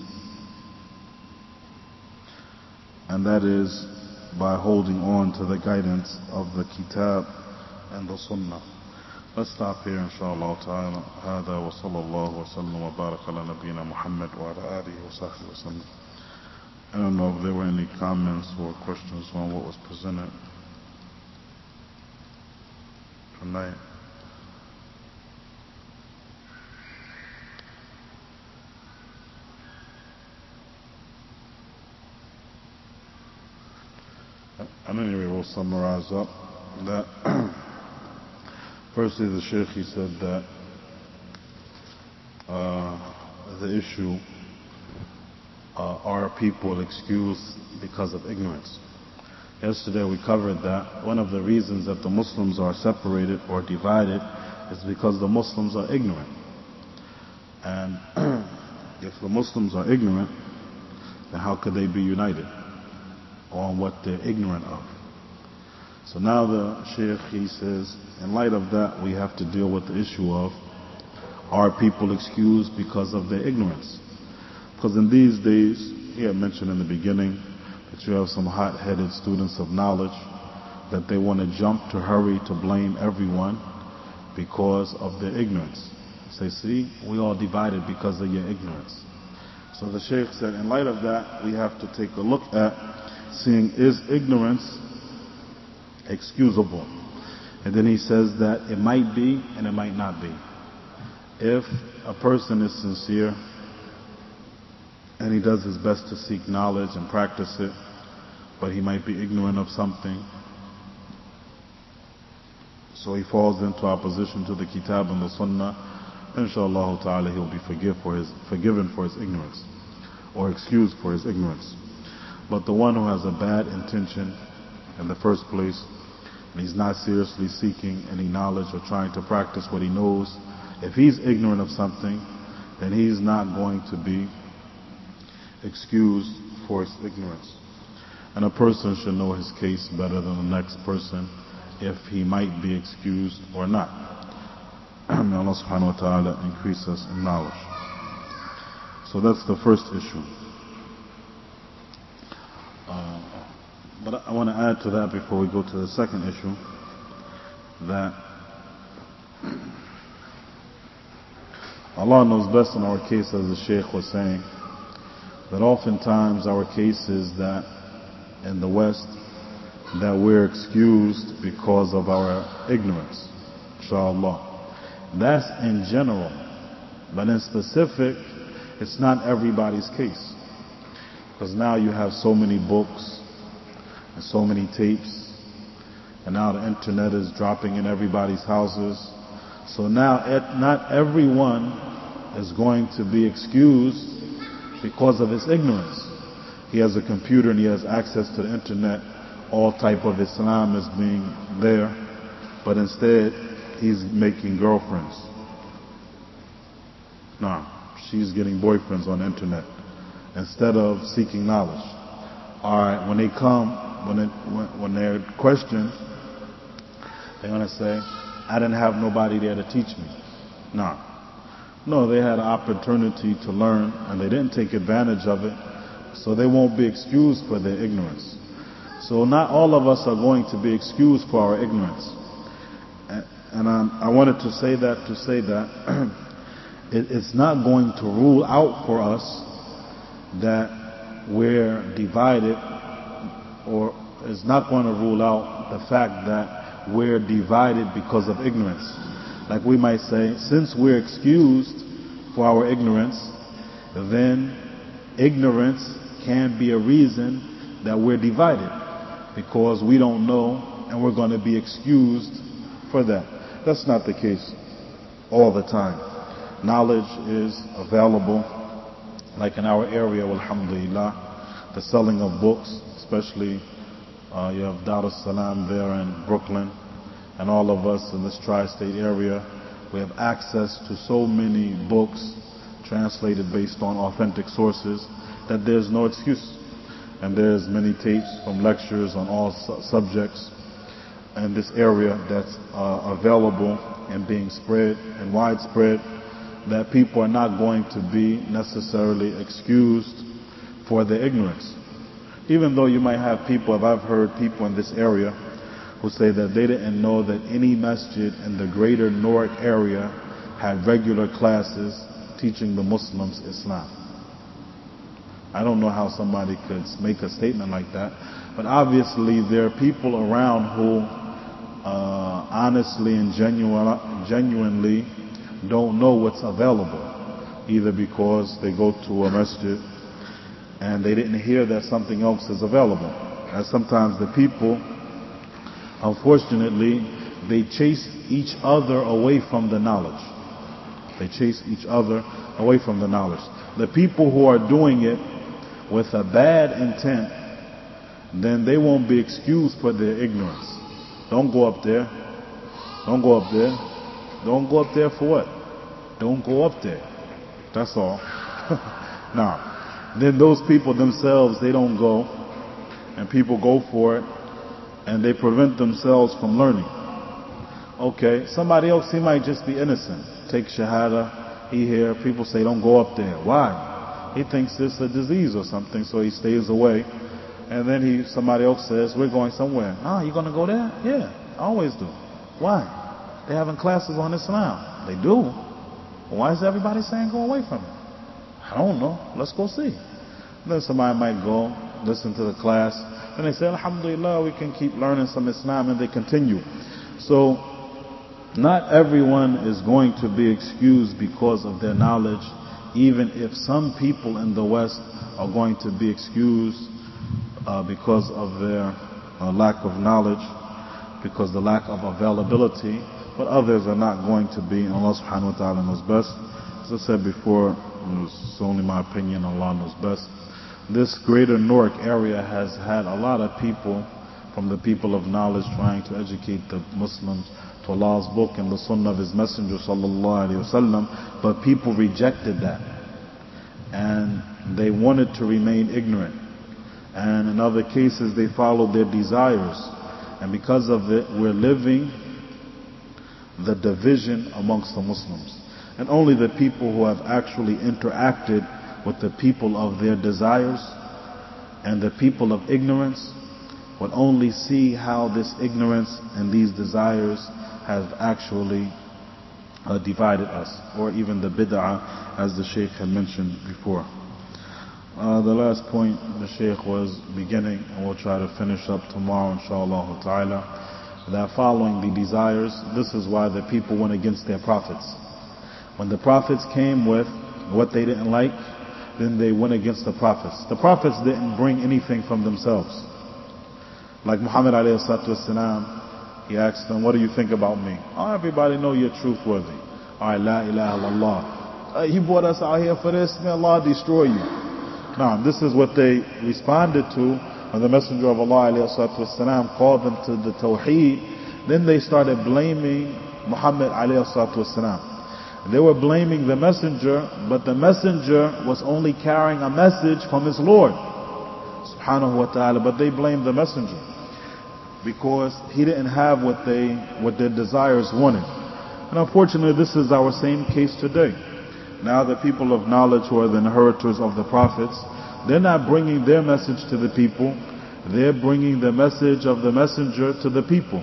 and that is by holding on to the guidance of the Kitab and the Sunnah. Let's stop here, inshallah ta'ala. هذا وصلى الله وسلم وبارك على نبينا محمد وعلى آله وصحبه وسلم. I don't know if there were any comments or questions on what was presented tonight. And anyway, we'll summarize up that. Firstly, the Shaykh, he said that the issue, are people excused because of ignorance? Yesterday we covered that one of the reasons that the Muslims are separated or divided is because the Muslims are ignorant. And if the Muslims are ignorant, then how could they be united on what they're ignorant of? So now the Shaykh, he says, in light of that, we have to deal with the issue of, are people excused because of their ignorance? Because in these days, he had mentioned in the beginning that you have some hot-headed students of knowledge that they want to jump to hurry to blame everyone because of their ignorance. Say, see, we all divided because of your ignorance. So the Shaykh said, in light of that, we have to take a look at seeing, is ignorance excusable? And then he says that it might be and it might not be. If a person is sincere and he does his best to seek knowledge and practice it, but he might be ignorant of something, so he falls into opposition to the Kitab and the Sunnah, inshallah ta'ala he'll be forgiven for his ignorance, or excused for his ignorance. But the one who has a bad intention in the first place, and he's not seriously seeking any knowledge or trying to practice what he knows, if he's ignorant of something, then he's not going to be excused for his ignorance. And a person should know his case better than the next person if he might be excused or not. May Allah subhanahu wa ta'ala increase us in knowledge. So that's the first issue. But I want to add to that before we go to the second issue, that Allah knows best in our case, as the Shaykh was saying, that oftentimes our case is that in the West, that we're excused because of our ignorance, inshallah. That's in general, but in specific, it's not everybody's case. Because now you have so many books, and so many tapes, and now the internet is dropping in everybody's houses. So now not everyone is going to be excused because of his ignorance. He has a computer and he has access to the internet. All type of Islam is being there, but instead he's making girlfriends. No, she's getting boyfriends on the internet instead of seeking knowledge. Alright, when they come, when they're questioned, they're going to say, I didn't have nobody there to teach me. No, they had an opportunity to learn and they didn't take advantage of it, so they won't be excused for their ignorance. So not all of us are going to be excused for our ignorance. And I wanted to say that it's not going to rule out for us that we're divided, or it's not going to rule out the fact that we're divided because of ignorance. Like we might say, since we're excused for our ignorance, then ignorance can be a reason that we're divided, because we don't know and we're going to be excused for that. That's not the case all the time. Knowledge is available, like in our area, alhamdulillah, the selling of books, especially you have Dar es Salaam there in Brooklyn, and all of us in this tri-state area, we have access to so many books translated based on authentic sources that there's no excuse. And there's many tapes from lectures on all subjects in this area that's available and being spread and widespread, that people are not going to be necessarily excused for their ignorance. Even though you might have people, I've heard people in this area who say that they didn't know that any masjid in the greater Newark area had regular classes teaching the Muslims Islam. I don't know how somebody could make a statement like that, but obviously there are people around who honestly and genuinely don't know what's available, either because they go to a masjid and they didn't hear that something else is available. And sometimes the people, unfortunately, they chase each other away from the knowledge. They chase each other away from the knowledge. The people who are doing it with a bad intent, then they won't be excused for their ignorance. Don't go up there. Don't go up there. Don't go up there for what? Don't go up there. That's all. Now, then those people themselves, they don't go, and people go for it, and they prevent themselves from learning. Okay, somebody else, he might just be innocent. Take shahada, he hear people say don't go up there. Why? He thinks it's a disease or something, so he stays away. And then somebody else says, we're going somewhere. Ah, you gonna go there? Yeah, I always do. Why? They're having classes on Islam. They do. Why is everybody saying go away from it? I don't know. Let's go see. And then somebody might go, listen to the class, and they say, alhamdulillah, we can keep learning some Islam, and they continue. So, not everyone is going to be excused because of their knowledge, even if some people in the West are going to be excused because of their lack of knowledge, because the lack of availability, but others are not going to be. Allah subhanahu wa ta'ala knows best. As I said before, it's only my opinion, Allah knows best. This greater Newark area has had a lot of people from the people of knowledge trying to educate the Muslims to Allah's book and the sunnah of His Messenger sallallahu alaihi wasallam, but people rejected that, and they wanted to remain ignorant, and in other cases they followed their desires, and because of it we're living the division amongst the Muslims. And only the people who have actually interacted with the people of their desires and the people of ignorance would only see how this ignorance and these desires have actually divided us, or even the bid'ah, as the Shaykh had mentioned before. The last point the Shaykh was beginning, and we'll try to finish up tomorrow inshallah ta'ala, that following the desires, this is why the people went against their prophets. When the prophets came with what they didn't like, then they went against the prophets. The prophets didn't bring anything from themselves. Like Muhammad alayhi salatu wasalam, he asked them, what do you think about me? Oh, everybody know you're truthworthy. Alright, la ilaha illallah. He brought us out here for this, may Allah destroy you. Now, this is what they responded to when the Messenger of Allah alayhi salatu wasalam called them to the Tawheed. Then they started blaming Muhammad alayhi salatu wasalam. They were blaming the messenger, but the messenger was only carrying a message from his Lord subhanahu wa ta'ala, but they blamed the messenger because he didn't have what their desires wanted. And unfortunately, this is our same case today. Now the people of knowledge, who are the inheritors of the prophets, they're not bringing their message to the people, they're bringing the message of the messenger to the people.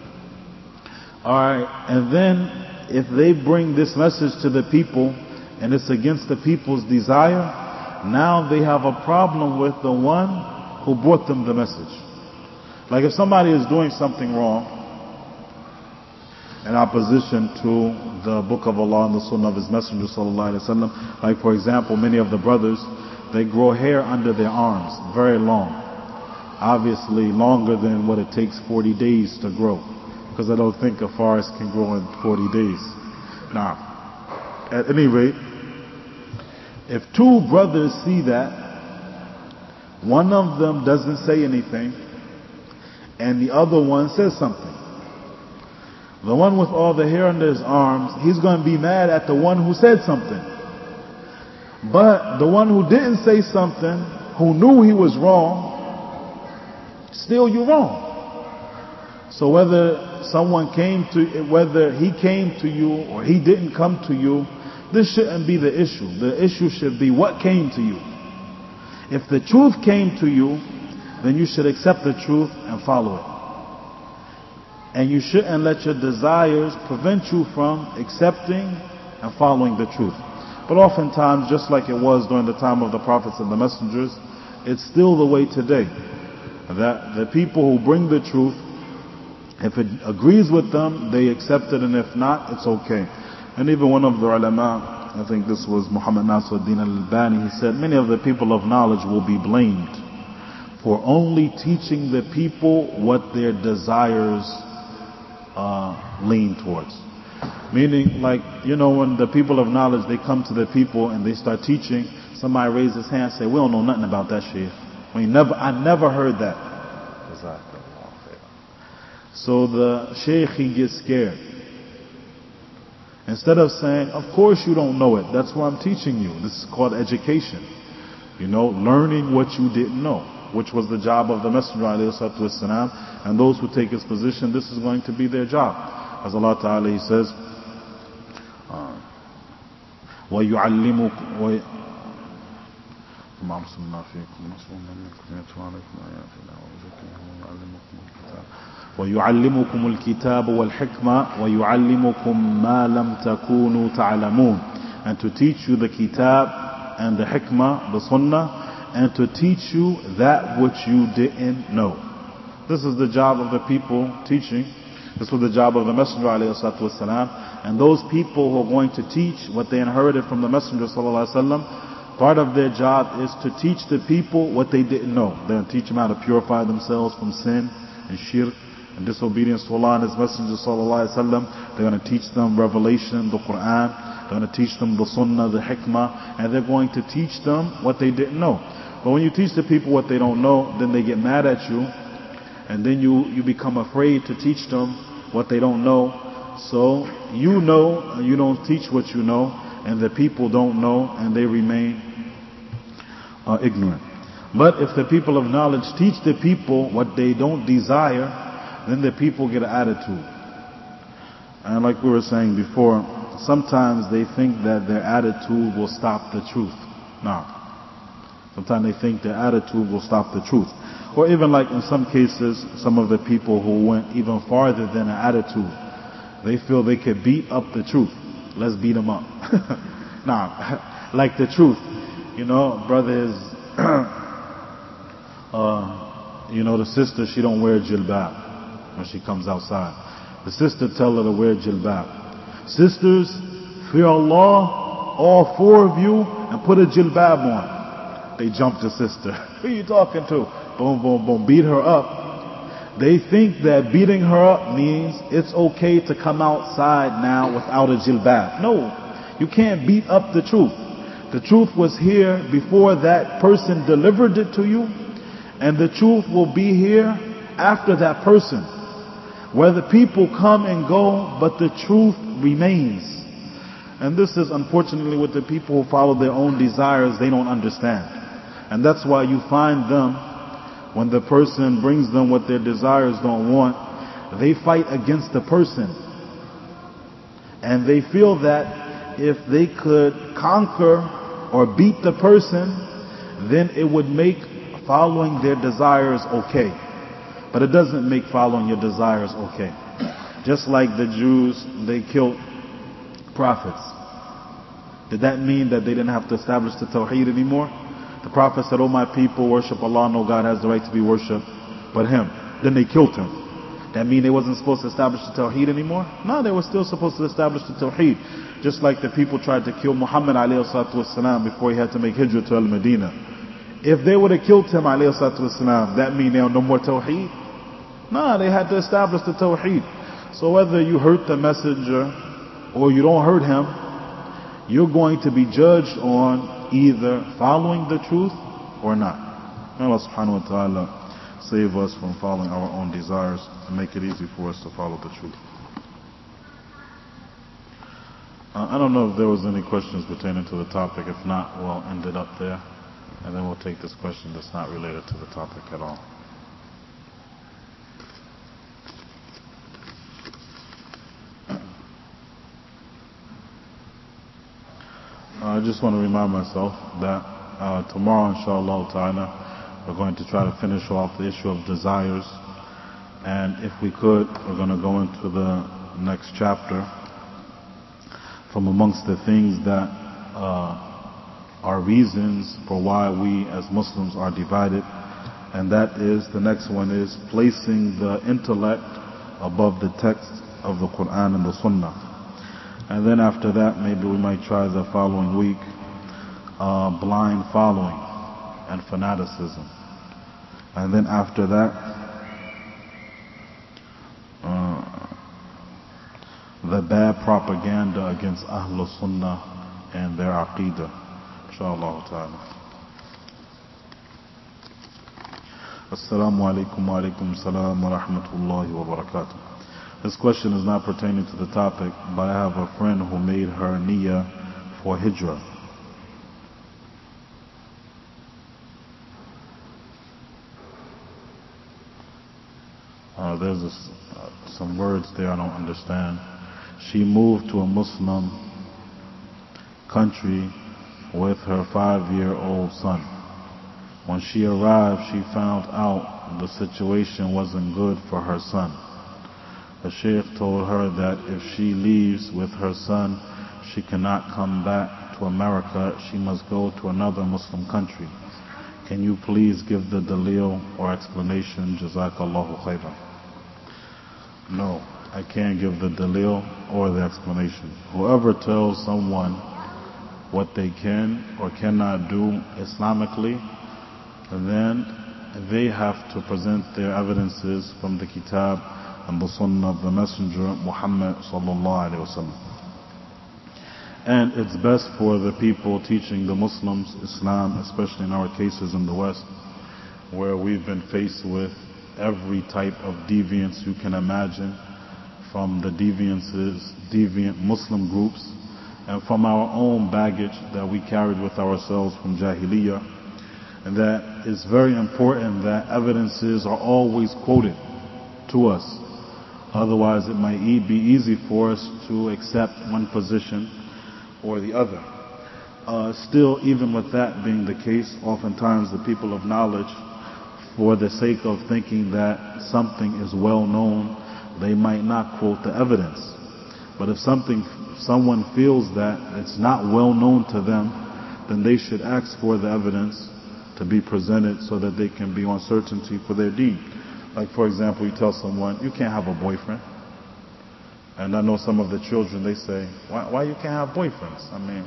Alright, and then if they bring this message to the people and it's against the people's desire, now they have a problem with the one who brought them the message. Like if somebody is doing something wrong in opposition to the Book of Allah and the Sunnah of His Messenger sallallahu alaihi wasallam. Like for example, many of the brothers, they grow hair under their arms, very long. Obviously longer than what it takes 40 days to grow. Because I don't think a forest can grow in 40 days. Now, at any rate, if two brothers see that, one of them doesn't say anything, and the other one says something. The one with all the hair under his arms, he's going to be mad at the one who said something. But the one who didn't say something, who knew he was wrong, still you're wrong. So whether he came to you or he didn't come to you, this shouldn't be the issue. The issue should be what came to you. If the truth came to you, then you should accept the truth and follow it. And you shouldn't let your desires prevent you from accepting and following the truth. But oftentimes, just like it was during the time of the prophets and the messengers, it's still the way today. That the people who bring the truth, if it agrees with them, they accept it, and if not, it's okay. And even one of the ulama, I think this was Muhammad Nasruddin al-Albani, he said, many of the people of knowledge will be blamed for only teaching the people what their desires lean towards. Meaning, like, when the people of knowledge, they come to the people and they start teaching, somebody raises his hand and say, we don't know nothing about that shit. I never heard that. So the shaykh, he gets scared. Instead of saying, of course you don't know it, that's why I'm teaching you. This is called education. Learning what you didn't know, which was the job of the Messenger ﷺ, and those who take his position, this is going to be their job. As Allah Ta'ala, He says, وَيُعَلِّمُكُمُ الْكِتَابَ وَالْحِكْمَةَ وَيُعَلِّمُكُم مَّا لَمْ تَكُونُوا تَعْلَمُونَ. And to teach you the kitab and the hikmah, the sunnah, and to teach you that which you didn't know. This is the job of the people teaching. This was the job of the Messenger ﷺ. And those people who are going to teach what they inherited from the Messenger ﷺ, part of their job is to teach the people what they didn't know. They're going to teach them how to purify themselves from sin and shirk and disobedience to Allah and His Messenger ﷺ. They're going to teach them revelation, the Quran. They're going to teach them the sunnah, the hikmah, and they're going to teach them what they didn't know. But when you teach the people what they don't know, then they get mad at you, and then you become afraid to teach them what they don't know. So you know, and you don't teach what you know, and the people don't know, and they remain ignorant. But if the people of knowledge teach the people what they don't desire, then the people get an attitude. And like we were saying before, sometimes they think that their attitude will stop the truth. No. Sometimes they think their attitude will stop the truth. Or even like in some cases, some of the people who went even farther than an attitude, they feel they could beat up the truth. Let's beat them up. Nah, like the truth. Brother is, the sister, she don't wear jilbab when she comes outside. The sister tell her to wear jilbab. Sisters, fear Allah, all four of you, and put a jilbab on. They jump the sister. Who are you talking to? Boom, boom, boom. Beat her up. They think that beating her up means it's okay to come outside now without a jilbab. No, you can't beat up the truth. The truth was here before that person delivered it to you, and the truth will be here after that person. Where the people come and go, but the truth remains. And this is unfortunately what the people who follow their own desires, they don't understand. And that's why you find them, when the person brings them what their desires don't want, they fight against the person. And they feel that if they could conquer or beat the person, then it would make following their desires okay. But it doesn't make following your desires okay. Just like the Jews, they killed prophets. Did that mean that they didn't have to establish the Tawheed anymore? The Prophet said, "Oh my people, worship Allah, no God has the right to be worshipped but Him." Then they killed Him. That mean they wasn't supposed to establish the Tawheed anymore? No, they were still supposed to establish the Tawheed. Just like the people tried to kill Muhammad alayhi salatu wasalam before he had to make hijrah to Al-Medina. If they would have killed him alayhi salatu wasalam, that mean there no more Tawheed? No, they had to establish the Tawheed. So whether you hurt the messenger or you don't hurt him, you're going to be judged on either following the truth or not. May Allah subhanahu wa ta'ala save us from following our own desires and make it easy for us to follow the truth. I don't know if there was any questions pertaining to the topic. If not, we'll end it up there. And then we'll take this question that's not related to the topic at all. I just want to remind myself that tomorrow, inshallah ta'ala, we're going to try to finish off the issue of desires. And if we could, we're going to go into the next chapter. From amongst the things that are reasons for why we as Muslims are divided, and that is, the next one is placing the intellect above the text of the Quran and the Sunnah. And then after that, maybe we might try the following week, blind following and fanaticism. And then after that, the bad propaganda against Ahlul Sunnah and their Aqidah. Inshallah ta'ala. Assalamu alaikum wa alaikum salam wa rahmatullahi wa barakatuh. This question is not pertaining to the topic, but I have a friend who made her niyyah for hijrah. There's some words there I don't understand. She moved to a Muslim country with her 5-year-old son. When she arrived, she found out the situation wasn't good for her son. The Shaykh told her that if she leaves with her son, she cannot come back to America. She must go to another Muslim country. Can you please give the dalil or explanation? Jazakallahu khairan. No, I can't give the dalil or the explanation. Whoever tells someone what they can or cannot do Islamically, then they have to present their evidences from the Kitab and the Sunnah of the Messenger Muhammad sallallahu alaihi wasallam. And it's best for the people teaching the Muslims Islam, especially in our cases in the West, where we've been faced with every type of deviance you can imagine, from the deviant Muslim groups, and from our own baggage that we carried with ourselves from Jahiliyyah. And that it's very important that evidences are always quoted to us. Otherwise it might be easy for us to accept one position or the other. Still, even with that being the case, oftentimes the people of knowledge, for the sake of thinking that something is well known, they might not quote the evidence. But if someone feels that it's not well known to them, then they should ask for the evidence to be presented so that they can be on certainty for their deen. Like, for example, you tell someone, you can't have a boyfriend. And I know some of the children, they say, why you can't have boyfriends? I mean,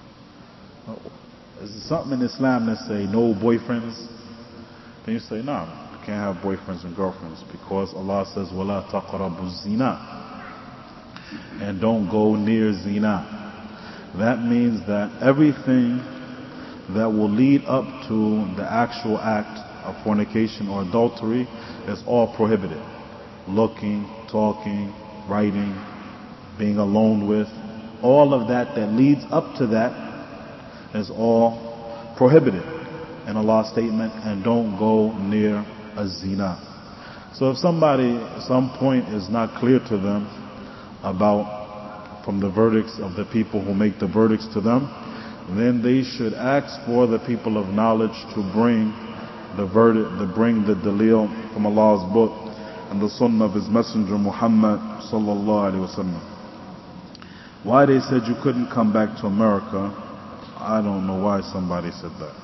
is there something in Islam that say no boyfriends? Then you say, no, you can't have boyfriends and girlfriends, because Allah says, وَلَا تَقْرَبُوا الزِّنَا, and don't go near zina. That means that everything that will lead up to the actual act of fornication or adultery is all prohibited. Looking, talking, writing, being alone with, all of that leads up to that is all prohibited in Allah's statement, and don't go near a zina. So if somebody at some point is not clear to them about, from the verdicts of the people who make the verdicts to them, then they should ask for the people of knowledge to bring the verdict, to bring the dalil from Allah's book and the Sunnah of His Messenger Muhammad sallallahu alaihi wasallam. Why they said you couldn't come back to America, I don't know why somebody said that.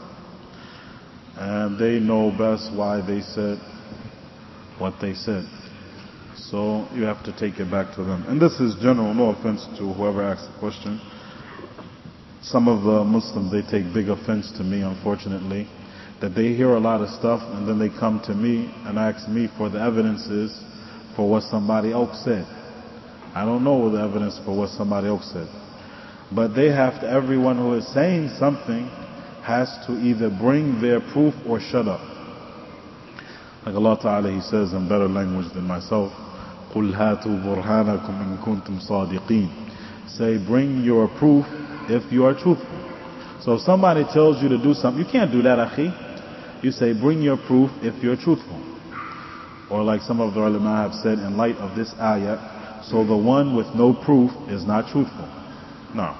And they know best why they said what they said. So you have to take it back to them. And this is general, no offense to whoever asked the question. Some of the Muslims, they take big offense to me, unfortunately, that they hear a lot of stuff and then they come to me and ask me for the evidences for what somebody else said. I don't know the evidence for what somebody else said. But they have to, everyone who is saying something has to either bring their proof or shut up. Like Allah Ta'ala, He says in better language than myself, قُلْ هَاتُوا بُرْهَانَكُمْ إِن كُنْتُمْ صَادِقِينَ. Say, bring your proof if you are truthful. So if somebody tells you to do something, you can't do that, akhi. You say, bring your proof if you're truthful. Or like some of the ulama have said, in light of this ayah, so the one with no proof is not truthful. No.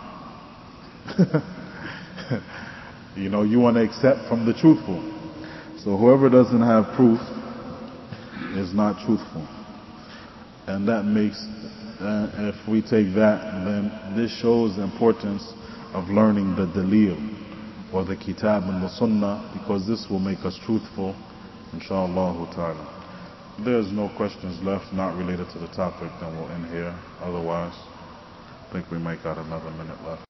You know, you want to accept from the truthful. So whoever doesn't have proof is not truthful. And that makes, if we take that, then this shows the importance of learning the dalil, or the kitab and the sunnah, because this will make us truthful, inshallah ta'ala. There's no questions left not related to the topic, then we'll end here. Otherwise, I think we might got another minute left.